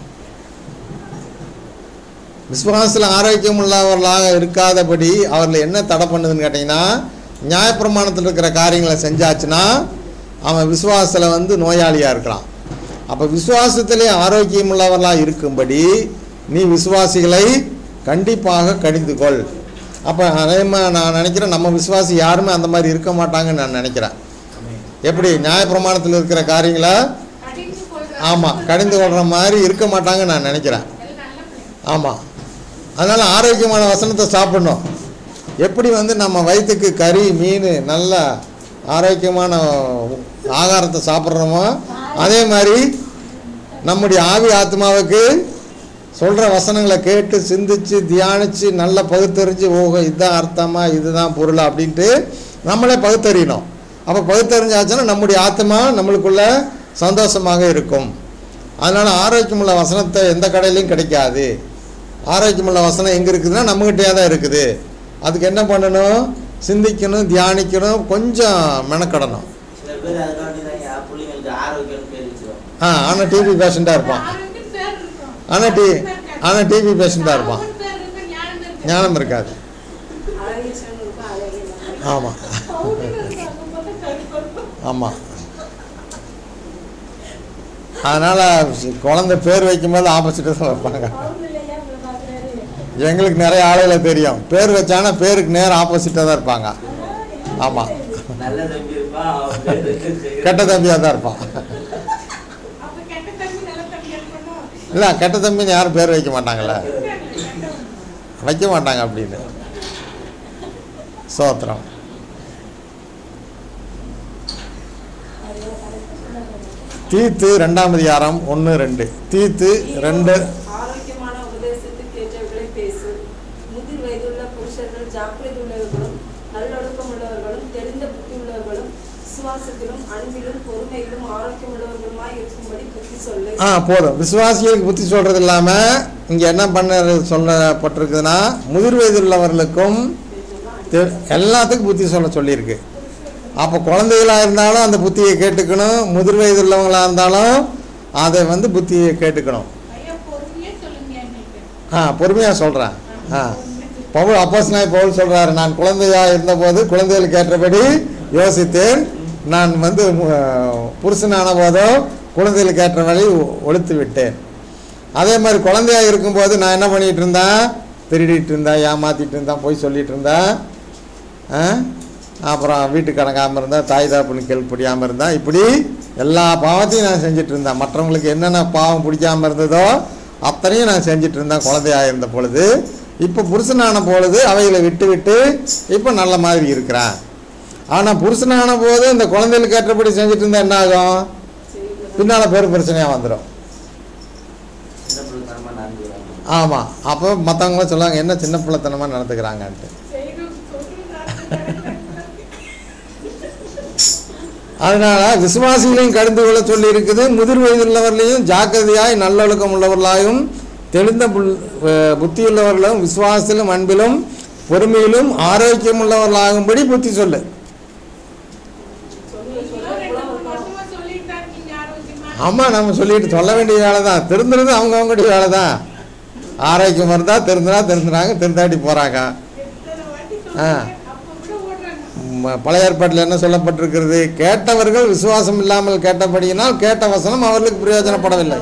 விசுவாசத்தில் ஆரோக்கியம் உள்ளவர்களாக இருக்காதபடி அவர்கள் என்ன தடை பண்ணுதுன்னு கேட்டிங்கன்னா நியாயப்பிரமாணத்தில் இருக்கிற காரியங்களை செஞ்சாச்சுன்னா அவன் விசுவாசத்தில் வந்து நோயாளியாக இருக்கிறான். அப்போ விசுவாசத்திலே ஆரோக்கியம் உள்ளவர்களாக இருக்கும்படி நீ விசுவாசிகளை கண்டிப்பாக கடிந்து கொள். அப்போ அதே மாதிரி நான் நினைக்கிறேன் நம்ம விசுவாசி யாருமே அந்த மாதிரி இருக்க மாட்டாங்கன்னு நான் நினைக்கிறேன். எப்படி நியாயப்பிரமாணத்தில் இருக்கிற காரியங்களை ஆமாம் கடிந்து கொள்கிற மாதிரி இருக்க மாட்டாங்கன்னு நான் நினைக்கிறேன். ஆமாம். அதனால் ஆரோக்கியமான வசனத்தை சாப்பிடணும். எப்படி வந்து நம்ம வயிற்றுக்கு கறி மீன் நல்ல ஆரோக்கியமான ஆகாரத்தை சாப்பிட்றோமோ அதே மாதிரி நம்முடைய ஆவி ஆத்மாவுக்கு சொல்கிற வசனங்களை கேட்டு சிந்தித்து தியானித்து நல்லா பகுத்தறிஞ்சு ஓஹோ இதுதான் அர்த்தமா இதுதான் பொருள் அப்படின்ட்டு நம்மளே பகுத்தறியணும். அப்போ பகுத்தறிஞ்சாச்சுன்னா நம்முடைய ஆத்மா நம்மளுக்குள்ள சந்தோஷமாக இருக்கும். அதனால் ஆரோக்கியமுள்ள வசனத்தை எந்த கடையிலையும் கிடைக்காது. ஆரோக்கியமுள்ள வசனம் எங்கே இருக்குதுன்னா நம்மகிட்டே தான் இருக்குது. அதுக்கு என்ன பண்ணணும்? சிந்திக்கணும், தியானிக்கணும், கொஞ்சம் மெனக்கடணும். ஆ ஆனால் டிபி பேஷண்ட்டாக இருப்பான். ஆனால் டி ஆனால் டிபி பேஷண்ட்டாக இருப்பான். ஞானம் இருக்காது. ஆமாம் ஆமாம். அதனால் குழந்தை பேர் வைக்கும்போது ஆப்போசிட்டாக தான் வைப்பாங்க. எங்களுக்கு நிறைய ஆளுகளை தெரியும். பேர் வச்சானா பேருக்கு நேரம் ஆப்போசிட்டாக தான் இருப்பாங்க. ஆமாம், கெட்ட தம்பியாக தான் இருப்பான். இல்லை கெட்ட தம்பின்னு யாரும் பேர் வைக்க மாட்டாங்கல்ல, வைக்க மாட்டாங்க அப்படின்னு. சோத்திரம். தீத்து ரெண்டாம் அதிகாரம் ஒன்று ரெண்டு. தீத்து ரெண்டு. ஆரோக்கியமான உபதேசத்துக்கு ஏற்றவர்களை பேசு. முதிர் வயதுள்ள புருஷர்கள் ஜாக்கிரதை உள்ளவர்களும் நல்லொழுக்கம் உள்ளவர்களும் தெளிந்த புத்தி உள்ளவர்களும் விசுவாசத்திலும் அன்பிலும் பொறுமையிலும் ஆரோக்கியம் உள்ளவர்களுமாய் இருக்கும்படி புத்தி சொல்லு. ஆ போதும். விசுவாசிகளுக்கு புத்தி சொல்றது இல்லாம இங்க என்ன பண்ண சொல்லப்பட்டிருக்குதுன்னா முதிர் வயது உள்ளவர்களுக்கும் எல்லாத்துக்கும் புத்தி சொல்ல சொல்லியிருக்கு. அப்போ குழந்தைகளாக இருந்தாலும் அந்த புத்தியை கேட்டுக்கணும், முதிர் வயது உள்ளவங்களாக இருந்தாலும் அதை வந்து புத்தியை கேட்டுக்கணும். ஆ பொறுமையாக சொல்கிறேன். ஆ பவுல் அப்போஸ்தலனாகிய பவுல் சொல்கிறாரு, நான் குழந்தையாக இருந்தபோது குழந்தைகளுக்கு ஏற்றபடி யோசித்தேன், நான் வந்து புருஷனான போதோ குழந்தைகளுக்கு ஏற்ற வழி ஒழித்து விட்டேன். அதே மாதிரி குழந்தையாக இருக்கும்போது நான் என்ன பண்ணிகிட்டு இருந்தேன், திருடிட்டு இருந்தேன், ஏமாற்றிட்டு இருந்தேன், போய் சொல்லிகிட்டு இருந்தேன், அப்புறம் வீட்டுக்கு கடங்காமல் இருந்தேன், தாய் தாப்புன்னு கேள்விப்படியாமல் இருந்தேன், இப்படி எல்லா பாவத்தையும் நான் செஞ்சுட்டு இருந்தேன். மற்றவங்களுக்கு என்னென்ன பாவம் பிடிக்காமல் இருந்ததோ அத்தனையும் நான் செஞ்சுட்டு இருந்தேன் குழந்தையாக இருந்த பொழுது. இப்போ புருஷனான பொழுது அவைகளை விட்டு விட்டு இப்போ நல்ல மாதிரி இருக்கிறேன். ஆனால் புருஷனான போது இந்த குழந்தைகளுக்கு ஏற்றபடி செஞ்சுட்டு இருந்தால் என்ன ஆகும், பின்னால் பேர் பிரச்சனையாக வந்துடும். ஆமாம், அப்போ மற்றவங்களும் சொல்லுவாங்க என்ன சின்ன பிள்ளைத்தனமாக நடந்துக்கிறாங்கன்ட்டு. அதனால விசுவாசிகளையும் கடிந்து கொள்ள சொல்லி இருக்குது. முதிர் வயதுள்ளவர்களையும் ஜாக்கிரதையாய் நல்லொழுக்கம் உள்ளவர்களாயும் தெளிந்த புத்தியுள்ளவர்களும் விசுவாசத்திலும் அன்பிலும் பொறுமையிலும் ஆரோக்கியம் உள்ளவர்களாகும்படி புத்தி சொல்லு. ஆமா, நம்ம சொல்லிட்டு சொல்ல வேண்டிய வேலை தான். திருந்துறது அவங்க அவங்களுடைய வேலை தான். ஆரோக்கியம் இருந்தா திருந்துனா திருந்துறாங்க, திருந்தாட்டி போறாங்க. ஆ பழைய ஏற்பாட்டில் என்ன சொல்லப்பட்டிருக்கிறது, கேட்டவர்கள் விசுவாசம் இல்லாமல் கேட்டபடியினால் கேட்ட வசனம் அவர்களுக்கு பிரயோஜனப்படவில்லை.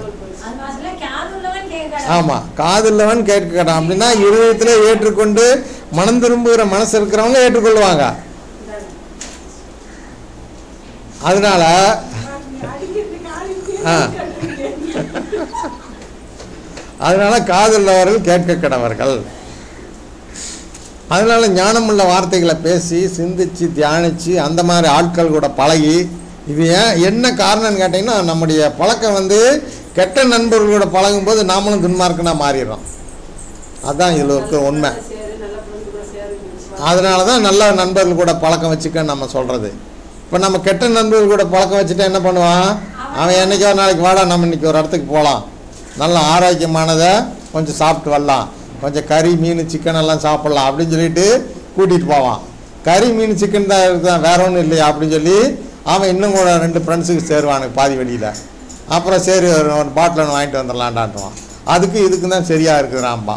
ஆமா, காதுள்ளவன் கேட்கட்டான். அப்படின்னா இருதயத்திலே ஏற்றுக்கொண்டு மனம் திரும்புகிற மனசு இருக்கிறவங்க ஏற்றுக்கொள்வாங்க. அதனால அதனால காதுள்ளவர்கள் கேட்க கடவர்கள். அதனால ஞானமுள்ள வார்த்தைகளை பேசி சிந்திச்சு தியானிச்சு அந்த மாதிரி ஆட்கள் கூட பழகி, இது ஏன் என்ன காரணம்னு கேட்டிங்கன்னா நம்முடைய பழக்கம் வந்து கெட்ட நண்பர்களோட பழகும்போது நாமளும் துன்மார்க்கனா மாறிடுறோம். அதுதான் இதில் இருக்க உண்மை. அதனால தான் நல்ல நண்பர்கள் கூட பழக்கம் வச்சுக்க நம்ம சொல்கிறது. இப்போ நம்ம கெட்ட நண்பர்கள் கூட பழக்கம் வச்சுட்டா என்ன பண்ணுவான், அவன் என்றைக்கோ ஒரு நாளைக்கு வாடா நம்ம இன்றைக்கி ஒரு இடத்துக்கு போகலாம், நல்ல ஆரோக்கியமானதை கொஞ்சம் சாப்பிட்டு வரலாம், கொஞ்சம் கறி மீன் சிக்கன் எல்லாம் சாப்பிட்லாம் அப்படின்னு சொல்லிட்டு கூட்டிகிட்டு போவான். கறி மீன் சிக்கன் தான் இருக்குதான், வேற ஒன்றும் இல்லையா அப்படின்னு சொல்லி அவன் இன்னும் கூட ரெண்டு ஃப்ரெண்ட்ஸுக்கு சேருவானுங்க பாதி வழியில். அப்புறம் சரி ஒரு பாட்டில் ஒன்று வாங்கிட்டு வந்துடலான்டான்ட்டுவான். அதுக்கு இதுக்கு தான் சரியாக இருக்குதுறான்பா.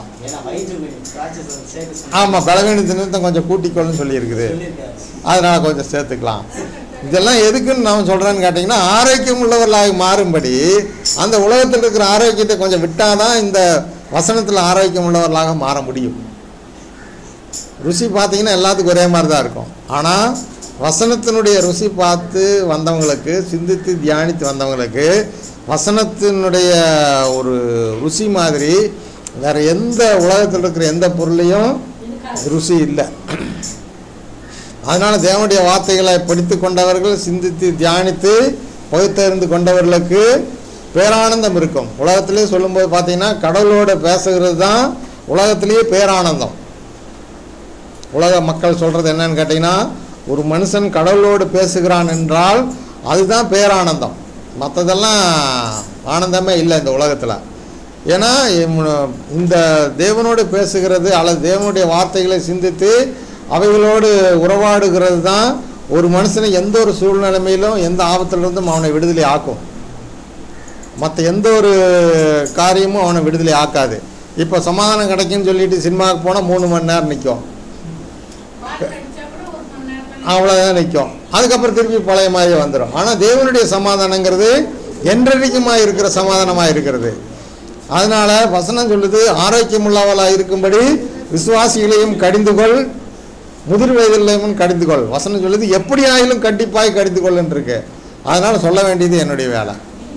ஆமாம், பலவீன தினத்தை கொஞ்சம் கூட்டிக்கொள்ளுன்னு சொல்லியிருக்குது, அதனால் கொஞ்சம் சேர்த்துக்கலாம். இதெல்லாம் எதுக்குன்னு நான் சொல்கிறேன்னு கேட்டிங்கன்னா ஆரோக்கியம் உள்ளவர்களாக மாறும்படி அந்த உலகத்தில் இருக்கிற ஆரோக்கியத்தை கொஞ்சம் விட்டால் தான் இந்த வசனத்தில் ஆரோக்கியம் உள்ளவர்களாக மாற முடியும். ருசி பார்த்தீங்கன்னா எல்லாத்துக்கும் ஒரே மாதிரி தான் இருக்கும். ஆனால் வசனத்தினுடைய ருசி பார்த்து வந்தவங்களுக்கு, சிந்தித்து தியானித்து வந்தவங்களுக்கு வசனத்தினுடைய ஒரு ருசி மாதிரி வேறு எந்த உலகத்தில் இருக்கிற எந்த பொருளையும் ருசி இல்லை. அதனால் தேவனுடைய வார்த்தைகளை படித்து கொண்டவர்கள், சிந்தித்து தியானித்து பகுத்தறிந்து கொண்டவர்களுக்கு பேரானந்தம் இருக்கும். உலகத்திலே சொல்லும்போது பார்த்தீங்கன்னா கடவுளோடு பேசுகிறது தான் உலகத்திலேயே பேரானந்தம். உலக மக்கள் சொல்கிறது என்னன்னு கேட்டிங்கன்னா, ஒரு மனுஷன் கடவுளோடு பேசுகிறான் என்றால் அதுதான் பேரானந்தம். மற்றதெல்லாம் ஆனந்தமே இல்லை இந்த உலகத்தில். ஏன்னா இந்த தேவனோடு பேசுகிறது அல்லது தேவனுடைய வார்த்தைகளை சிந்தித்து அவைகளோடு உறவாடுகிறது தான் ஒரு மனுஷனை எந்த ஒரு சூழ்நிலைமையிலும் எந்த ஆபத்திலிருந்தும் அவனை விடுதலை ஆக்கும். மற்ற எந்த ஒரு காரியமும் அவனை விடுதலை ஆக்காது. இப்போ சமாதானம் கிடைக்குன்னு சொல்லிட்டு சினிமாவுக்கு போனால் மூணு மணி நேரம் நிற்கும், அவ்வளோதான் நிற்கும். அதுக்கப்புறம் திருப்பி பழைய மாதிரி வந்துடும். ஆனால் தேவனுடைய சமாதானங்கிறது என்றைக்குமாக இருக்கிற சமாதானமாக இருக்கிறது. அதனால் வசனம் சொல்லுது, ஆரோக்கியம் உள்ளவளாக இருக்கும்படி விசுவாசிகளையும் கடிந்துகொள், முதிர் வயதிலையும் கடிந்துகொள். வசனம் சொல்லுது எப்படி ஆயிலும் கண்டிப்பாய் கடிந்துகொள்ன்னு இருக்கு. அதனால் சொல்ல வேண்டியது என்னுடைய வேலை.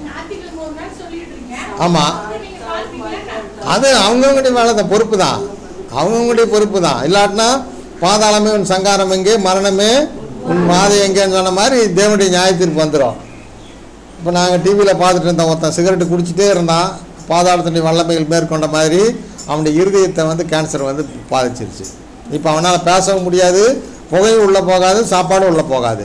ஆமாம், அது அவங்கவுங்களுடைய வேலை தான், பொறுப்பு தான், அவங்கவுங்களுடைய பொறுப்பு தான். இல்லாட்டினா பாதாளமே உன் சங்காரம் எங்கே, மரணமே உன் மாதை எங்கேன்னு சொன்ன மாதிரி தேவனுடைய நியாயத்திற்கு வந்துடும். இப்போ நாங்கள் டிவியில் பார்த்துட்டு இருந்தோம், ஒருத்தன் சிகரெட்டு குடிச்சிட்டே இருந்தான், பாதாளத்தினுடைய வல்லமைகள் மேற்கொண்ட மாதிரி அவனுடைய இருதயத்தை வந்து கேன்சர் வந்து பாதிச்சிருச்சு. இப்போ அவனால் பேசவும் முடியாது, புகையும் உள்ளே போகாது, சாப்பாடும் உள்ளே போகாது.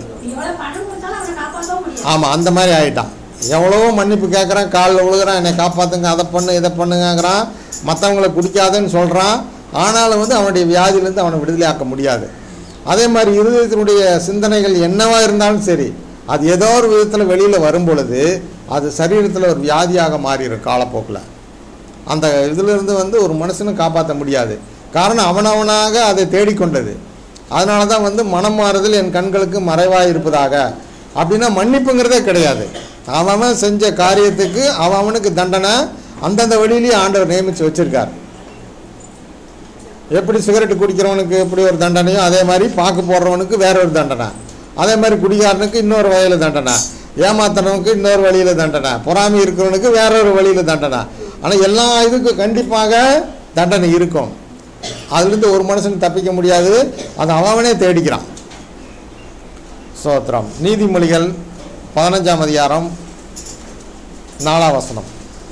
ஆமாம், அந்த மாதிரி ஆகிட்டான். எவ்வளவோ மன்னிப்பு கேட்குறான், காலில் விழுகிறான், என்னை காப்பாற்றுங்க, அதை பண்ணு இதை பண்ணுங்கிறான், மற்றவங்களை குடிக்காதுன்னு சொல்கிறான். ஆனாலும் வந்து அவனுடைய வியாதியிலேருந்து அவனை விடுதலையாக்க முடியாது. அதே மாதிரி இருதயத்தினுடைய சிந்தனைகள் என்னவாக இருந்தாலும் சரி, அது ஏதோ ஒரு விதத்தில் வெளியில் வரும் பொழுது அது சரீரத்தில் ஒரு வியாதியாக மாறிடும் காலப்போக்கில். அந்த இதிலிருந்து வந்து ஒரு மனுஷனும் காப்பாற்ற முடியாது. காரணம் அவனவனாக அதை தேடிக்கொண்டது. அதனால தான் வந்து மனம் மாறுதல் என் கண்களுக்கு மறைவாக இருப்பதாக அப்படின்னா மன்னிப்புங்கிறதே கிடையாது. அவன் செஞ்ச காரியத்துக்கு அவன் அவனுக்கு தண்டனை அந்தந்த வழியிலேயே ஆண்டவர் நியமித்து வச்சுருக்கார். எப்படி சிகரெட்டு குடிக்கிறவனுக்கு எப்படி ஒரு தண்டனையோ அதே மாதிரி பாக்கு போடுறவனுக்கு வேற ஒரு தண்டனை, அதே மாதிரி குடிகாரனுக்கு இன்னொரு வழியில் தண்டனை, ஏமாத்துறவனுக்கு இன்னொரு வழியில் தண்டனை, பொறாமை இருக்கிறவனுக்கு வேற ஒரு வழியில் தண்டனை. ஆனால் எல்லா இதுக்கும் கண்டிப்பாக தண்டனை இருக்கும். அதுலேருந்து ஒரு மனுஷன் தப்பிக்க முடியாது, அதை அவனே தேடிக்கிறான். ஸ்தோத்திரம். நீதிமொழிகள் பதினஞ்சாம் அதிகாரம் நாலாம் வசனம்.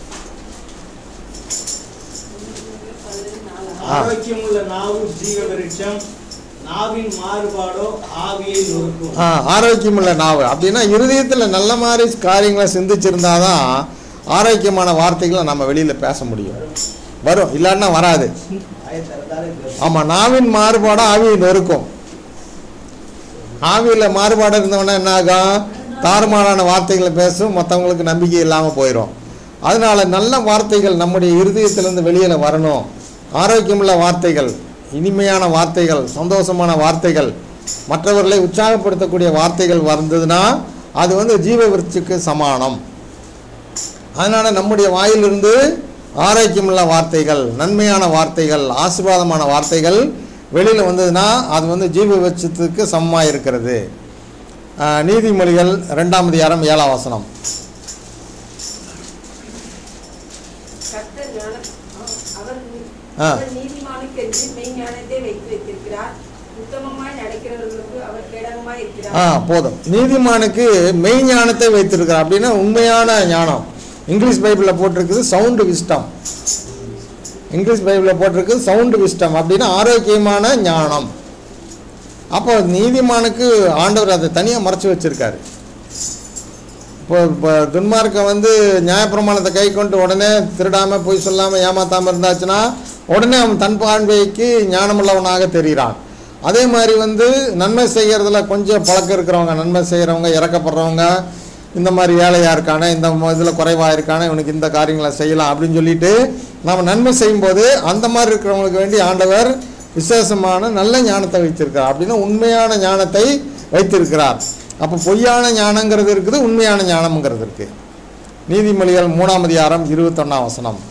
ஆரோக்கியமுள்ள நாவு ஜீவ விருட்சம், நாவின் மாறுபாடோ ஆவியை நொறுக்கும். ஆ ஆரோக்கியமுள்ள நாவு அப்படின்னா இருதயத்தில் நல்ல மாதிரி காரியங்களை சிந்திச்சிருந்தாதான் ஆரோக்கியமான வார்த்தைகளை நம்ம வெளியில் பேச முடியும். வரும், இல்லைன்னா வராது. ஆமாம், நாவின் மாறுபாடோ ஆவியை நொறுக்கும். ஆவியில் மாறுபாடு இருந்தவொடனே என்ன ஆகும்? தாறுமாறான வார்த்தைகளை பேசும், மற்றவங்களுக்கு நம்பிக்கை இல்லாமல் போயிடும். அதனால நல்ல வார்த்தைகள் நம்முடைய இருதயத்திலேருந்து வெளியில் வரணும். ஆரோக்கியமுள்ள வார்த்தைகள், இனிமையான வார்த்தைகள், சந்தோஷமான வார்த்தைகள், மற்றவர்களை உற்சாகப்படுத்தக்கூடிய வார்த்தைகள் வந்ததுன்னா அது வந்து ஜீவ விருட்சத்துக்கு சமானம். அதனால் நம்முடைய வாயிலிருந்து ஆரோக்கியமுள்ள வார்த்தைகள், நன்மையான வார்த்தைகள், ஆசீர்வாதமான வார்த்தைகள் வெளியில் வந்ததுன்னா அது வந்து ஜீவ விருட்சத்துக்கு சமமாக இருக்கிறது. நீதிமொழிகள் ரெண்டாம் அதிகாரம் ஏழாம் வசனம். ஆ போதும். நீதிமானுக்கு மெய் ஞானத்தை வைத்திருக்கிறார் அப்படின்னா உண்மையான ஞானம். இங்கிலீஷ் பைபிளில் போட்டிருக்குது சவுண்டு விஸ்டம். இங்கிலீஷ் பைபிளில் போட்டிருக்குது சவுண்டு விஸ்டம் அப்படின்னா ஆரோக்கியமான ஞானம். அப்போ நீதிமானுக்கு ஆண்டவர் அதை தனியாக மறைச்சி வச்சிருக்காரு. இப்போ இப்போ துன்மார்க்கம் வந்து நியாயப்பிரமாணத்தை கை கொண்டு உடனே திருடாமல் பொய் சொல்லாமல் ஏமாத்தாமல் இருந்தாச்சுன்னா உடனே அவன் தன் பார்வைக்கு ஞானமுள்ளவனாக தெரிகிறான். அதே மாதிரி வந்து நன்மை செய்கிறதுல கொஞ்சம் பழக்கம் இருக்கிறவங்க, நன்மை செய்கிறவங்க, இறக்கப்படுறவங்க, இந்த மாதிரி ஏழையாக இருக்கானே, இந்த இதில் குறைவாக இருக்கானே, இவனுக்கு இந்த காரியங்களை செய்யலாம் அப்படின்னு சொல்லிட்டு நம்ம நன்மை செய்யும்போது அந்த மாதிரி இருக்கிறவங்களுக்கு வேண்டி ஆண்டவர் விசேஷமான நல்ல ஞானத்தை வைத்திருக்கிறார். அப்படின்னா உண்மையான ஞானத்தை வைத்திருக்கிறார். அப்போ பொய்யான ஞானங்கிறது இருக்குது, உண்மையான ஞானம்ங்கிறது இருக்குது. நீதிமொழிகள் மூணாம் அதிகாரம் இருபத்தொன்னாம் வசனம்.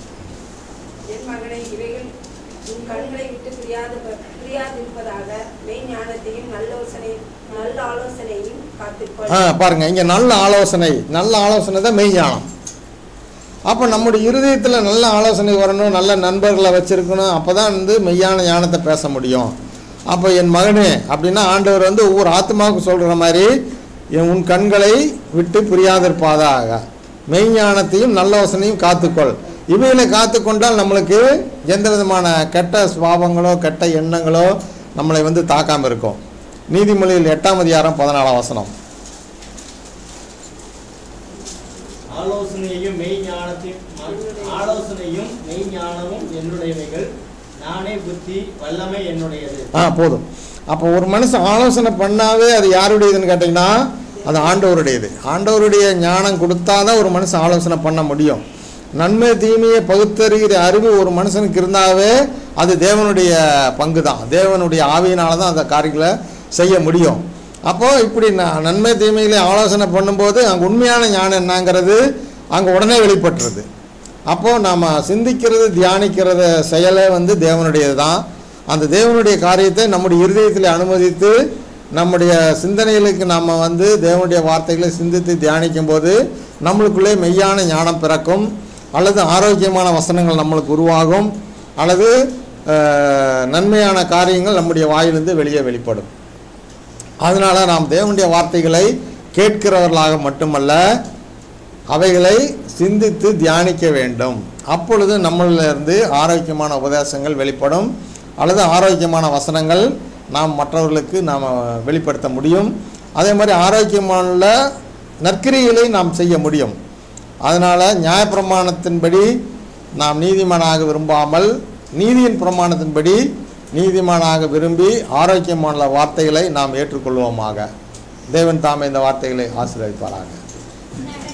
ஆ பாருங்க, இங்கே நல்ல ஆலோசனை, நல்ல ஆலோசனை தான் மெய் ஞானம். அப்போ நம்முடைய இருதயத்தில் நல்ல ஆலோசனை வரணும், நல்ல நண்பர்களை வச்சுருக்கணும், அப்போ தான் வந்து மெய்யான ஞானத்தை பேச முடியும். அப்போ என் மகனே அப்படின்னா ஆண்டவர் வந்து ஒவ்வொரு ஆத்மாவுக்கு சொல்கிற மாதிரி உன் கண்களை விட்டு புரியாதிருப்பாதாக, மெய்ஞானத்தையும் நல்ல யோசனையும் காத்துக்கொள். இவைகளை காத்துக்கொண்டால் நம்மளுக்கு எந்த விதமான கெட்ட சுபாவங்களோ கெட்ட எண்ணங்களோ நம்மளை வந்து தாக்காமல் இருக்கும். நீதிமொழியில் எட்டாம் அதிகாரம் பதினாலாம் வசனம். ஆலோசனையும் மெய்ஞானத்தையும் ஆலோசனையும் மெய்ஞானமும் என்னுடையவைகள், நானே புத்தி வல்லமை என்னுடையது. ஆ போதும். அப்போ ஒரு மனுஷன் ஆலோசனை பண்ணாவே அது யாருடையதுன்னு கேட்டிங்கன்னா அது ஆண்டவருடையது. ஆண்டவருடைய ஞானம் கொடுத்தாதான் ஒரு மனுஷன் ஆலோசனை பண்ண முடியும். நன்மை தீமையை பகுத்தறிகிற அறிவு ஒரு மனுஷனுக்கு இருந்தாவே அது தேவனுடைய பங்கு தான். தேவனுடைய ஆவியினால தான் அந்த காரியங்களை செய்ய முடியும். அப்போது இப்படி நான் நன்மை தீமைகளை ஆலோசனை பண்ணும்போது அங்கே உண்மையான ஞானம் என்னங்கிறது அங்கே உடனே வெளிப்பட்டுருது. அப்போது நாம் சிந்திக்கிறது தியானிக்கிறத செயலை வந்து தேவனுடையது தான். அந்த தேவனுடைய காரியத்தை நம்முடைய இருதயத்தில் அனுமதித்து நம்முடைய சிந்தனைகளுக்கு நம்ம வந்து தேவனுடைய வார்த்தைகளை சிந்தித்து தியானிக்கும் போது நம்மளுக்குள்ளே மெய்யான ஞானம் பிறக்கும், அல்லது ஆரோக்கியமான வசனங்கள் நம்மளுக்கு உருவாகும், அல்லது நன்மையான காரியங்கள் நம்முடைய வாயிலிருந்து வெளியே வெளிப்படும். அதனால் நாம் தேவனுடைய வார்த்தைகளை கேட்கிறவர்களாக மட்டுமல்ல அவைகளை சிந்தித்து தியானிக்க வேண்டும். அப்பொழுது நம்மளிலிருந்து ஆரோக்கியமான உபதேசங்கள் வெளிப்படும், அல்லது ஆரோக்கியமான வசனங்கள் நாம் மற்றவர்களுக்கு நாம் வெளிப்படுத்த முடியும். அதே மாதிரி ஆரோக்கியமான நற்கிரிகளை நாம் செய்ய முடியும். அதனால் நியாயப்பிரமாணத்தின்படி நாம் நீதிமானாக விரும்பாமல் நீதியின் பிரமாணத்தின்படி நீதிமானாக விரும்பி ஆரோக்கியமான வார்த்தைகளை நாம் ஏற்றுக்கொள்வோமாக. தேவன் தாமே இந்த வார்த்தைகளை ஆசீர்வதிப்பாராக.